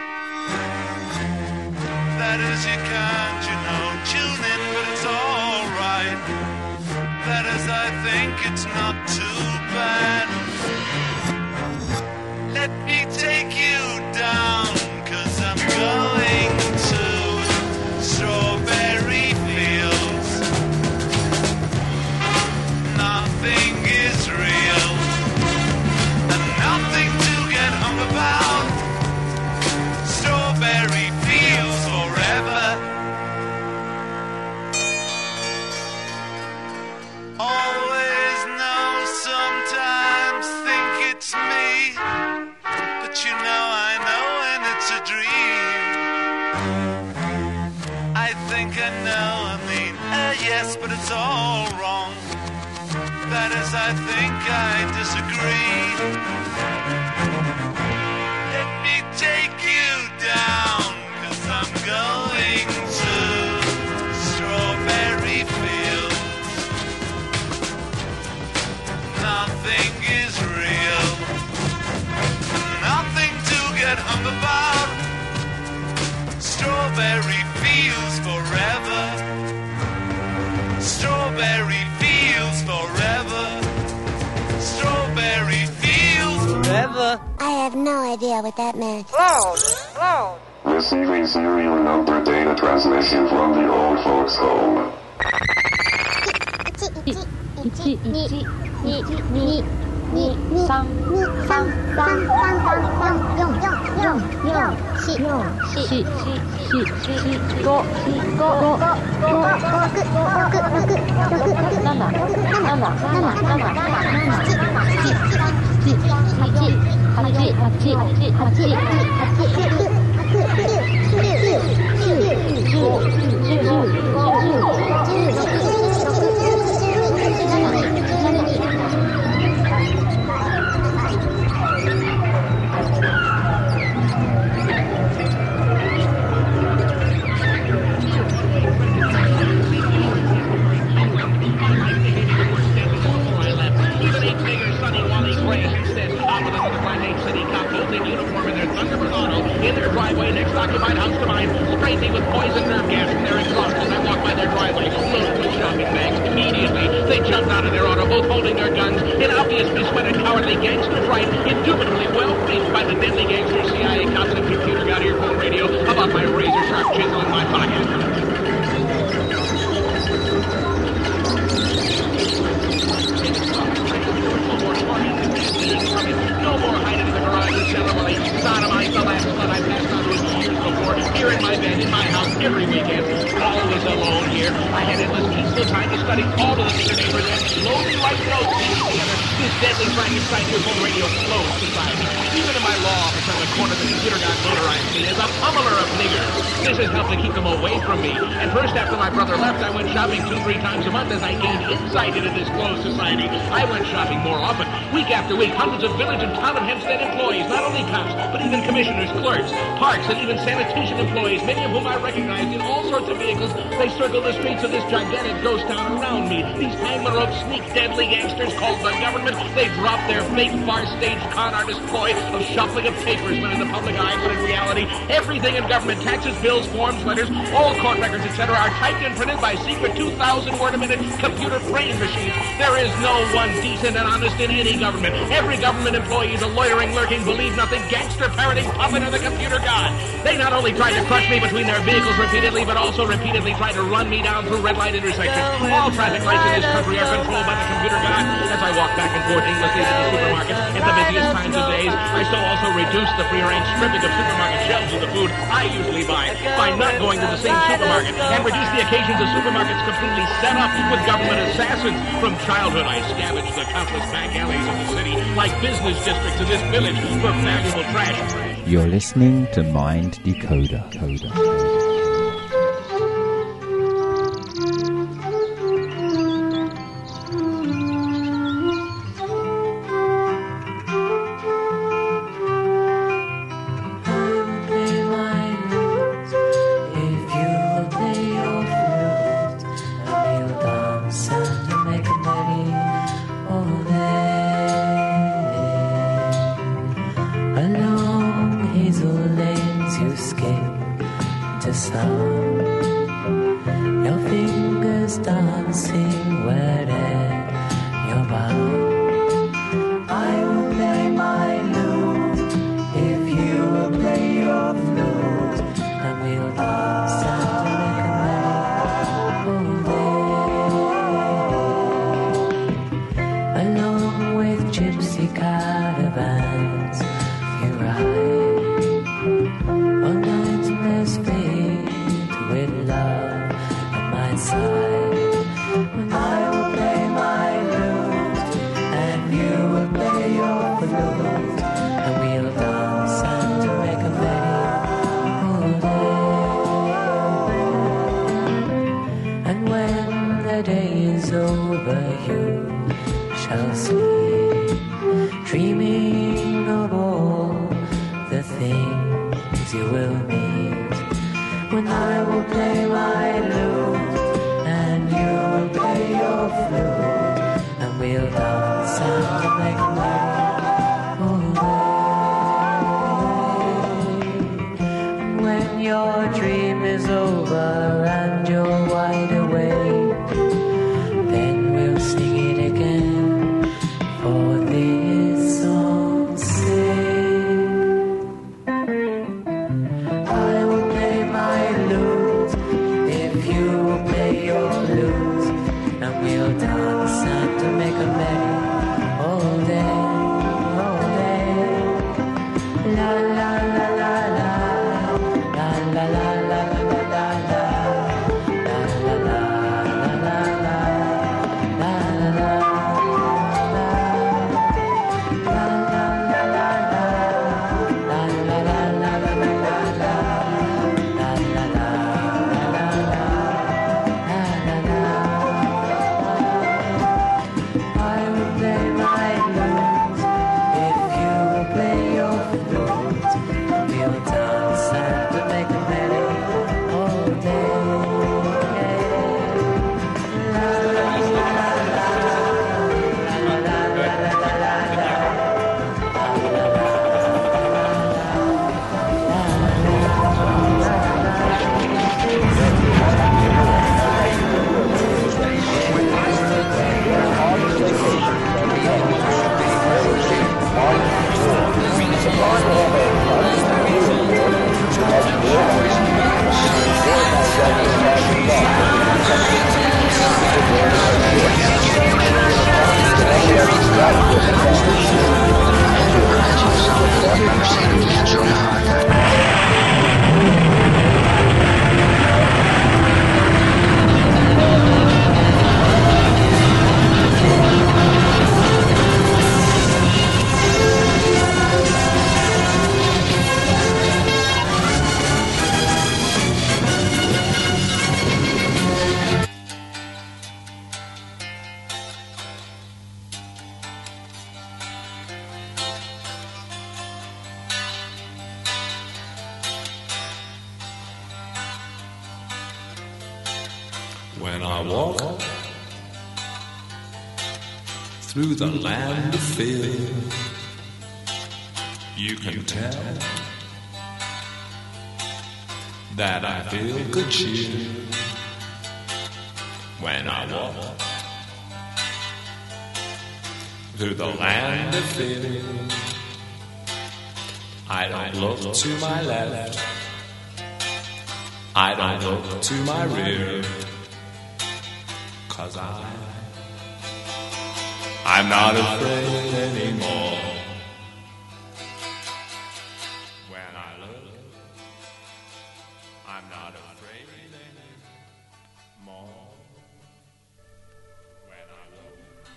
That is, you can't, you know, tune in, but it's alright. That is, I think it's not too bad. Let me take you down, 'cause I'm going to strawberry fields. Nothing is real, and nothing to get hung about. Strawberry fields forever. I know, I mean, uh, yes, but it's all wrong. That is, I think I disagree. Let me take you down, 'cause I'm going to strawberry fields. Nothing is real, nothing to get hung about. Strawberry fields forever. Strawberry fields forever. Strawberry fields forever. I have no idea what that meant. Loud, loud. Receiving serial number data transmission from the old folks' home. In their driveway, next occupied house to mine, sprayed me with poison nerve gas from their exhaust as I walked by their driveway, loaded with shopping bags. Immediately, they jumped out of their auto, both holding their guns, in obviously sweated, cowardly gangster fright, indubitably well briefed by the deadly gangster C I A cops and computer got earphone radio about my razor-sharp chisel in my pocket. No more hiding in the garage and cellar while I sodomize the last blood I passed on with years before. Here in my bed, in my house, every weekend. Always alone here. I had endless peaceful time to study all of the bigger neighbors and slowly write notes piecing together this deadly Frankenstein earphone radio flow society. Even in my law office on the corner, the computer got motorized me as a pummeler of niggers. This has helped to keep them away from me. And first, after my brother left, I went shopping two, three times a month as I gained insight into this closed society. I went shopping more often. Week after week, hundreds of village and town and Hempstead employees, not only cops, but even commissioners, clerks, parks, and even sanitation employees, many of whom I recognized in all sorts of vehicles. They circled the streets of this gigantic ghost town around me. These hang-the-rope, sneak, deadly gangsters called the government. They dropped their fake far-stage con artist ploy of shuffling of papers when in the public eye, but in reality, everything in government, taxes, bills, forms, letters, all court records, et cetera, are typed and printed by secret two thousand word a minute computer brain machines. There is no one decent and honest in any government. Every government employee is a loitering, lurking, believe nothing, gangster, parroting puppet of the computer god. They not only tried to crush me between their vehicles repeatedly, but also repeatedly tried to run me down through red light intersections. All traffic lights in this country are controlled by the computer god. As I walk back and forth aimlessly to the supermarket at the busiest times of days, I so also reduce the prearranged stripping of supermarket shelves of the food I usually buy by not going to the same supermarket, and reduce the occasions of supermarkets completely set up with government assassins. From childhood, I scavenged the countless back alleys of the city like business districts of this village for valuable trash. You're listening to Mind Decoder. Decoder. is over, you shall sleep, dreaming of all the things you will meet. When I will play my lute, and you will play your flute, and we'll dance and make merry. When your dream is over and you're wide awake, then we'll sing it again for this song's sake. I will play my lute if you will play your lute, and we'll dance and to make a merry all day, all day. La la la la la, la la la la la la la, la la la la la la, la la When I walk through the land of fear, you can tell that I feel good cheer. When I walk through the land of fear, I don't look to my left, I don't look to my rear, 'cause I, I'm not afraid anymore. When I look, I'm not afraid anymore. When I look.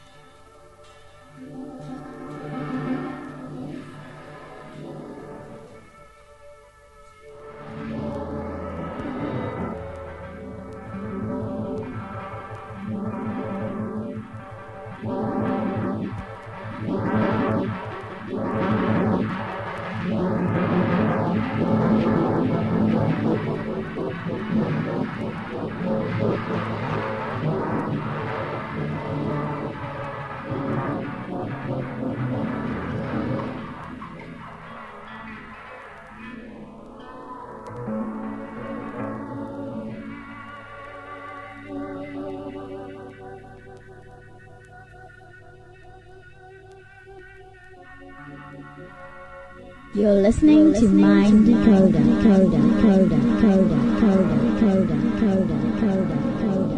You're listening to Mind Decoder, Coda, Coda, Coda, Coda, Coda, Coda, Coda, Coda.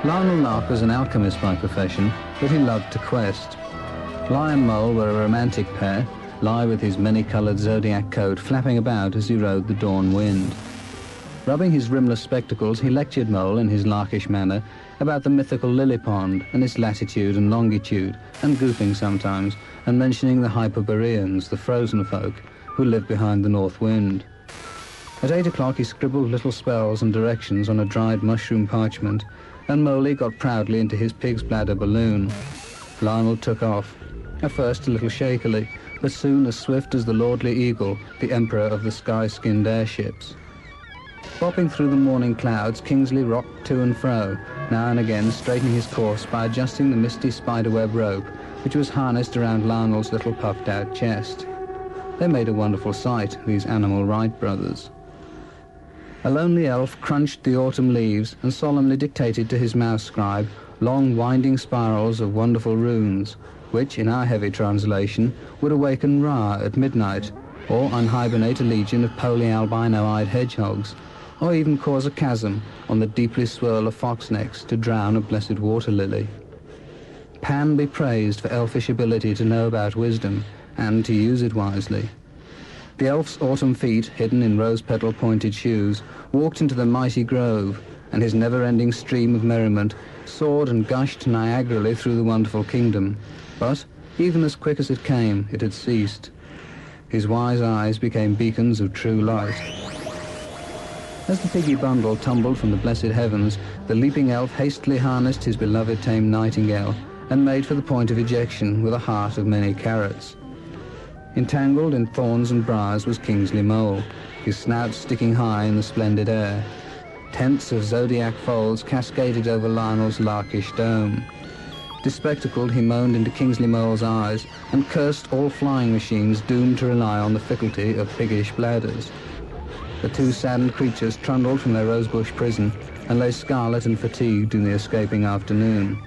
Lionel Lark was an alchemist by profession, but he loved to quest. Lie and Mole were a romantic pair, Lie with his many-coloured zodiac coat flapping about as he rode the dawn wind. Rubbing his rimless spectacles, he lectured Mole in his larkish manner about the mythical lily pond and its latitude and longitude, and goofing sometimes, and mentioning the Hyperboreans, the frozen folk, who lived behind the north wind. At eight o'clock he scribbled little spells and directions on a dried mushroom parchment, and Moley got proudly into his pig's bladder balloon. Lionel took off, at first a little shakily, but soon as swift as the lordly eagle, the emperor of the sky-skinned airships. Bopping through the morning clouds, Kingsley rocked to and fro, now and again straightening his course by adjusting the misty spiderweb rope, which was harnessed around Lionel's little puffed-out chest. They made a wonderful sight, these animal Wright brothers. A lonely elf crunched the autumn leaves and solemnly dictated to his mouse scribe long winding spirals of wonderful runes, which, in our heavy translation, would awaken Ra at midnight, or unhibernate a legion of polyalbino-eyed hedgehogs, or even cause a chasm on the deeply swirl of foxnecks to drown a blessed water lily. Pan be praised for elfish ability to know about wisdom, and to use it wisely. The elf's autumn feet, hidden in rose-petal-pointed shoes, walked into the mighty grove, and his never-ending stream of merriment soared and gushed Niagarally through the wonderful kingdom. But, even as quick as it came, it had ceased. His wise eyes became beacons of true light. As the piggy bundle tumbled from the blessed heavens, the leaping elf hastily harnessed his beloved tame nightingale, and made for the point of ejection with a heart of many carrots. Entangled in thorns and briars was Kingsley Mole, his snout sticking high in the splendid air. Tents of zodiac folds cascaded over Lionel's larkish dome. Bespectacled, he moaned into Kingsley Mole's eyes and cursed all flying machines doomed to rely on the ficklency of piggish bladders. The two saddened creatures trundled from their rosebush prison and lay scarlet and fatigued in the escaping afternoon.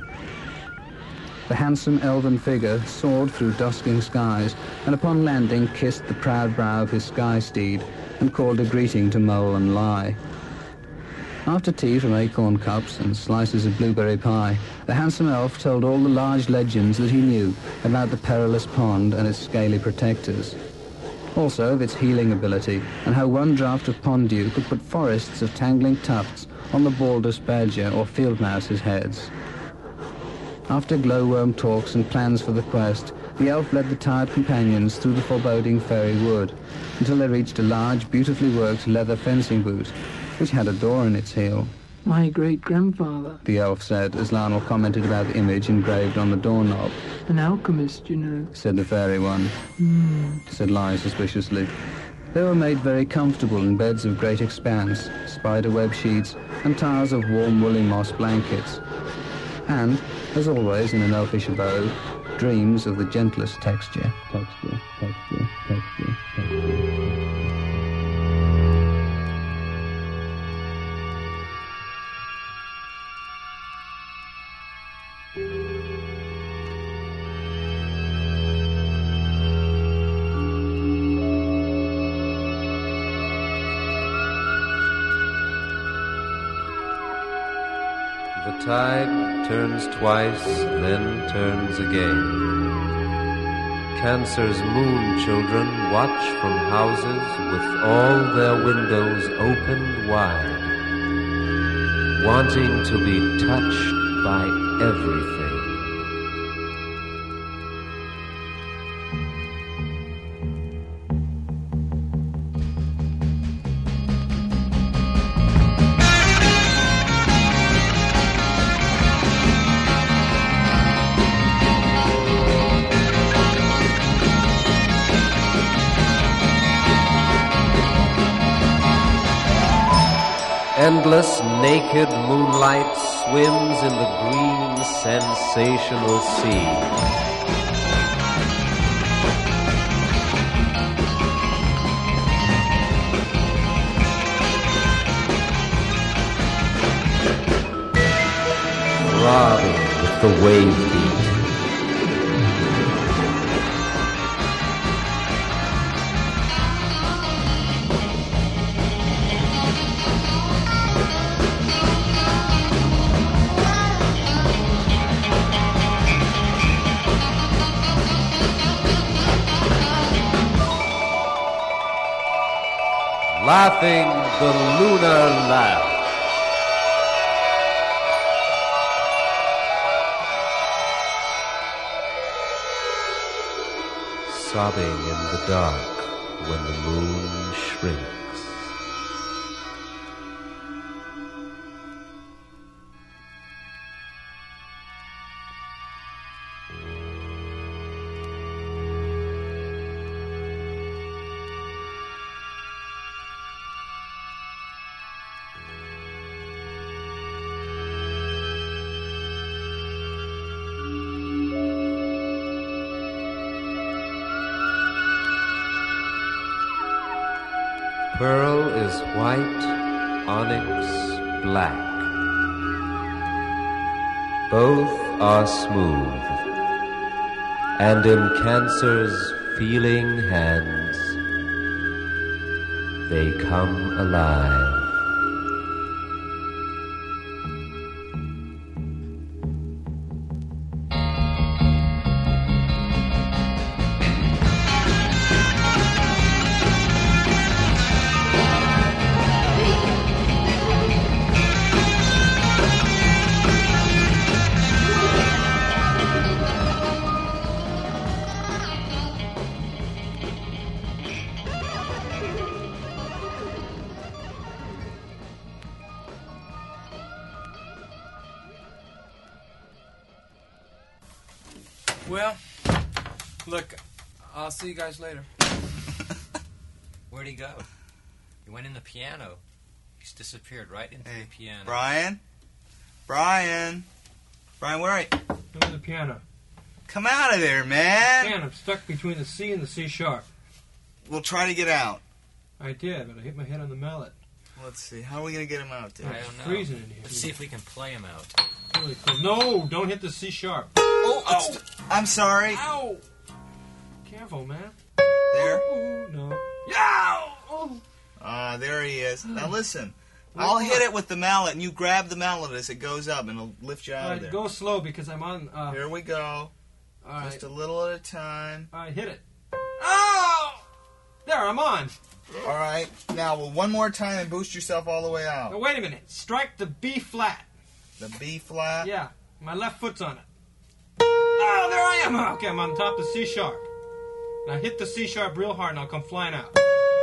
The handsome elven figure soared through dusking skies, and upon landing kissed the proud brow of his sky steed and called a greeting to Mole and Lie. After tea from acorn cups and slices of blueberry pie, the handsome elf told all the large legends that he knew about the perilous pond and its scaly protectors. Also of its healing ability, and how one draught of pond dew could put forests of tangling tufts on the baldest badger or field mouse's heads. After glowworm talks and plans for the quest, the elf led the tired companions through the foreboding fairy wood, until they reached a large, beautifully worked leather fencing boot, which had a door in its heel. My great-grandfather, the elf said, as Lionel commented about the image engraved on the doorknob. An alchemist, you know, said the fairy one. Hmm, said Lie suspiciously. They were made very comfortable in beds of great expanse, spider-web sheets, and towers of warm woolly moss blankets. And, as always in an elfish abode, dreams of the gentlest texture. Texture, texture, texture, texture. The tide turns twice, then turns again. Cancer's moon children watch from houses with all their windows opened wide, wanting to be touched by everything. Endless naked moonlight swims in the green sensational sea. Throbbing with the wave beat. laughing the lunar laugh. Sobbing in the dark when the moon shrinks. Pearl is white, onyx black. Both are smooth, and in Cancer's feeling hands, they come alive. Well, look, I'll see you guys later. Where'd he go? He went in the piano. He's disappeared right into Hey, the piano. Brian? Brian? Brian, where are you? I'm in the piano. Come out of there, man! Man, I'm stuck between the C and the C sharp. We'll try to get out. I did, but I hit my head on the mallet. Let's see. How are we going to get him out, dude? I don't know. Freezing in here. Let's see if we can play him out. Really cool. No, don't hit the C sharp. Oh, oh, I'm sorry. Ow! Careful, man. There? Oh, no. Yow! Oh. Ah, uh, there he is. Now listen. I'll hit it with the mallet, and you grab the mallet as it goes up, and it'll lift you out All right, of there. go slow because I'm on... Uh, Here we go. All Just right. a little at a time. All right, hit it. Oh! There, I'm on. All right. Now, well, one more time and boost yourself all the way out. Now, wait a minute. Strike the B flat. The B flat? Yeah. My left foot's on it. Oh, there I am. Okay, I'm on top of C sharp. Now hit the C sharp real hard and I'll come flying out.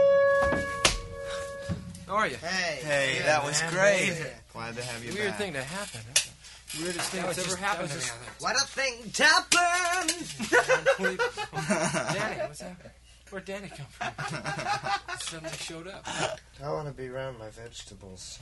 How are you? Hey. Hey, Yeah, that was man, great. baby. Glad to have you Weird back. thing to happen. Huh? Weirdest thing That that's was ever just- happened that to was me. just- What a thing to happen! Danny, what's happening? Where'd Danny come from? He suddenly showed up. I want to be around my vegetables.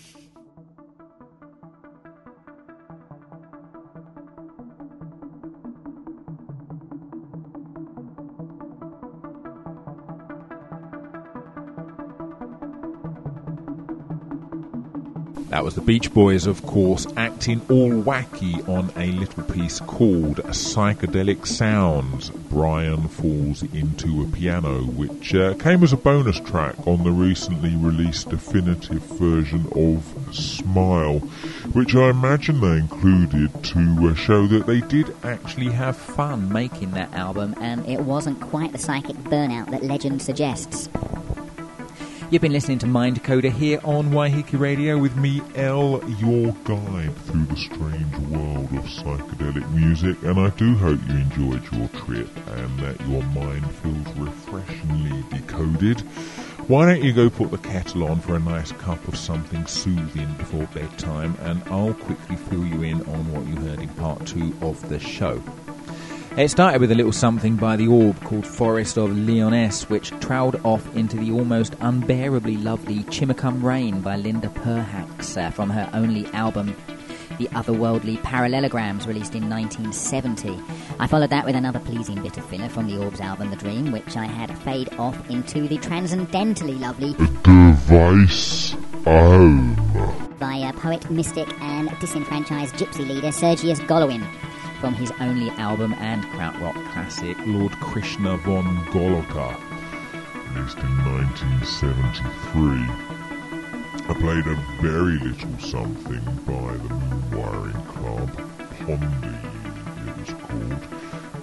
That was the Beach Boys, of course, acting all wacky on a little piece called Psychedelic Sounds. Brian Falls into a Piano, which uh, came as a bonus track on the recently released definitive version of Smile, which I imagine they included to uh, show that they did actually have Fun making that album, and it wasn't quite the psychic burnout that legend suggests. You've been listening to Mind Decoder here on Waiheke Radio with me, El, your guide through the strange world of psychedelic music, and I do hope you enjoyed your trip and that your mind feels refreshingly decoded. Why don't you go put the kettle on for a nice cup of something soothing before bedtime, and I'll quickly fill you in on what you heard in part two of the show. It started with a little something by The Orb called Forest of Lyonesse, which trailed off into the almost unbearably lovely Chimicum Rain by Linda Perhacs uh, from her only album, The Otherworldly Parallelograms, released in nineteen seventy. I followed that with another pleasing bit of filler from The Orb's album, The Dream, which I had fade off into the transcendentally lovely Device Home by uh, poet, mystic and disenfranchised gypsy leader Sergius Golovin, from his only album and krautrock classic, Lord Krishna von Goloka, released in nineteen seventy-three. I played a very little something by the Moon Wiring Club, Pondy it was called,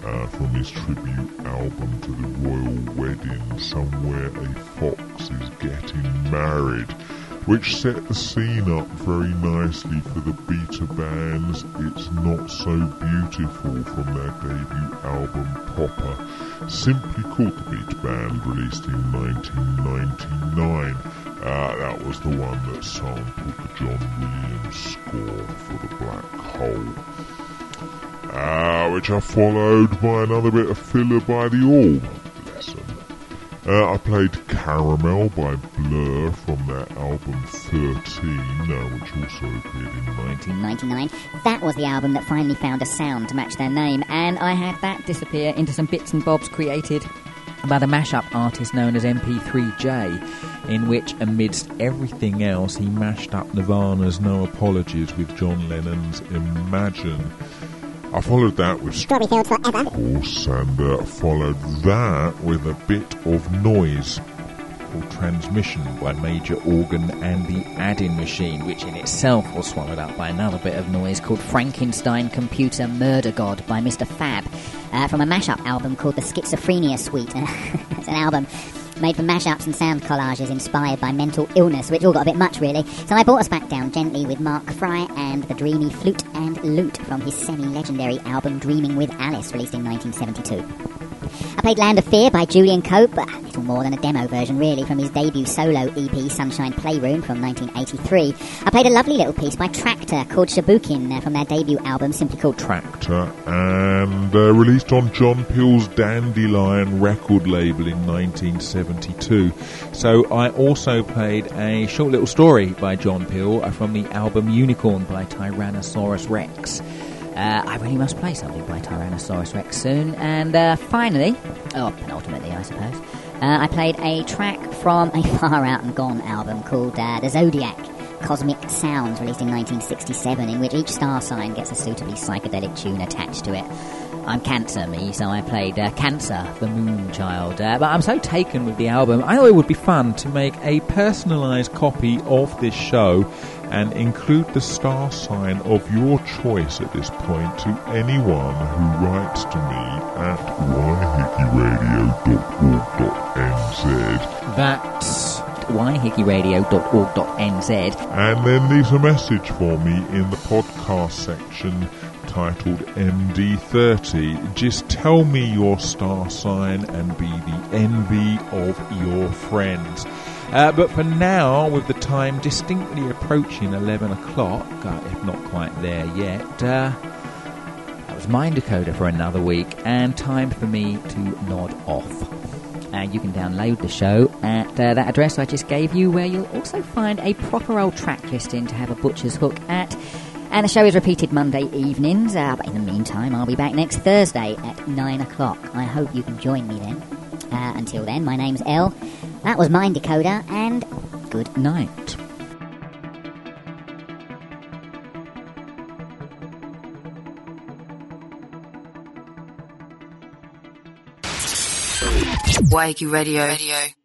uh, from his tribute album to the royal wedding, Somewhere a Fox is Getting Married, which set the scene up very nicely for the Beta Band's It's Not So Beautiful from their debut album Popper, simply called the Beta Band, released in nineteen ninety-nine. Uh, that was the one that sampled the John Williams score for the Black Hole. Uh, which I followed by another bit of filler by the All. Bless them. Uh, I played Caramel by Blur from their album thirteen, uh, which also appeared in nineteen ninety-nine. That was the album that finally found a sound to match their name, and I had that disappear into some bits and bobs created by the mashup artist known as M P three J, in which, amidst everything else, he mashed up Nirvana's No Apologies with John Lennon's Imagine. I followed that with Strawberry Fields Forever, of course, and uh, followed that with a bit of noise called Transmission by Major Organ and the Adding Machine, which in itself was swallowed up by another bit of noise called Frankenstein Computer Murder God by Mister Fab, uh, from a mashup album called the Schizophrenia Suite. It's an album made from mashups and sound collages inspired by mental illness, which all got a bit much, really. So I brought us back down gently with Mark Fry and the dreamy Flute and Lute from his semi-legendary album Dreaming with Alice, released in nineteen seventy-two. I played Land of Fear by Julian Cope, a little more than a demo version, really, from his debut solo E P Sunshine Playroom from nineteen eighty-three. I played a lovely little piece by Tractor called Shabukin uh, from their debut album simply called Tractor, and uh, released on John Peel's Dandelion record label in nineteen seventy-two. So I also played a short little story by John Peel uh, from the album Unicorn by Tyrannosaurus Rex. Uh, I really must play something by Tyrannosaurus Rex soon. And uh, finally, or penultimately I suppose, uh, I played a track from a Far Out and Gone album called uh, The Zodiac Cosmic Sounds, released in nineteen sixty-seven, in which each star sign gets a suitably psychedelic tune attached to it. I'm Cancer, me, so I played uh, Cancer, the Moon Child. Uh, but I'm so taken with the album, I thought it would be fun to make a personalised copy of this show and include the star sign of your choice at this point to anyone who writes to me at y hickey radio dot org dot n z. That's y hickey radio dot org dot n z. And then leaves a message for me in the podcast section titled M D thirty. Just tell me your star sign and be the envy of your friends. Uh, but for now, with the time distinctly approaching eleven o'clock, uh, if not quite there yet, uh, that was Mind Decoder for another week, and time for me to nod off. And uh, you can download the show at uh, that address I just gave you, where you'll also find a proper old track listing to have a butcher's hook at. And the show is repeated Monday evenings, uh, but in the meantime, I'll be back next Thursday at nine o'clock. I hope you can join me then. Uh, until then, my name's Elle. That was Mind Decoder, and good night. Y Hickey Radio. Radio.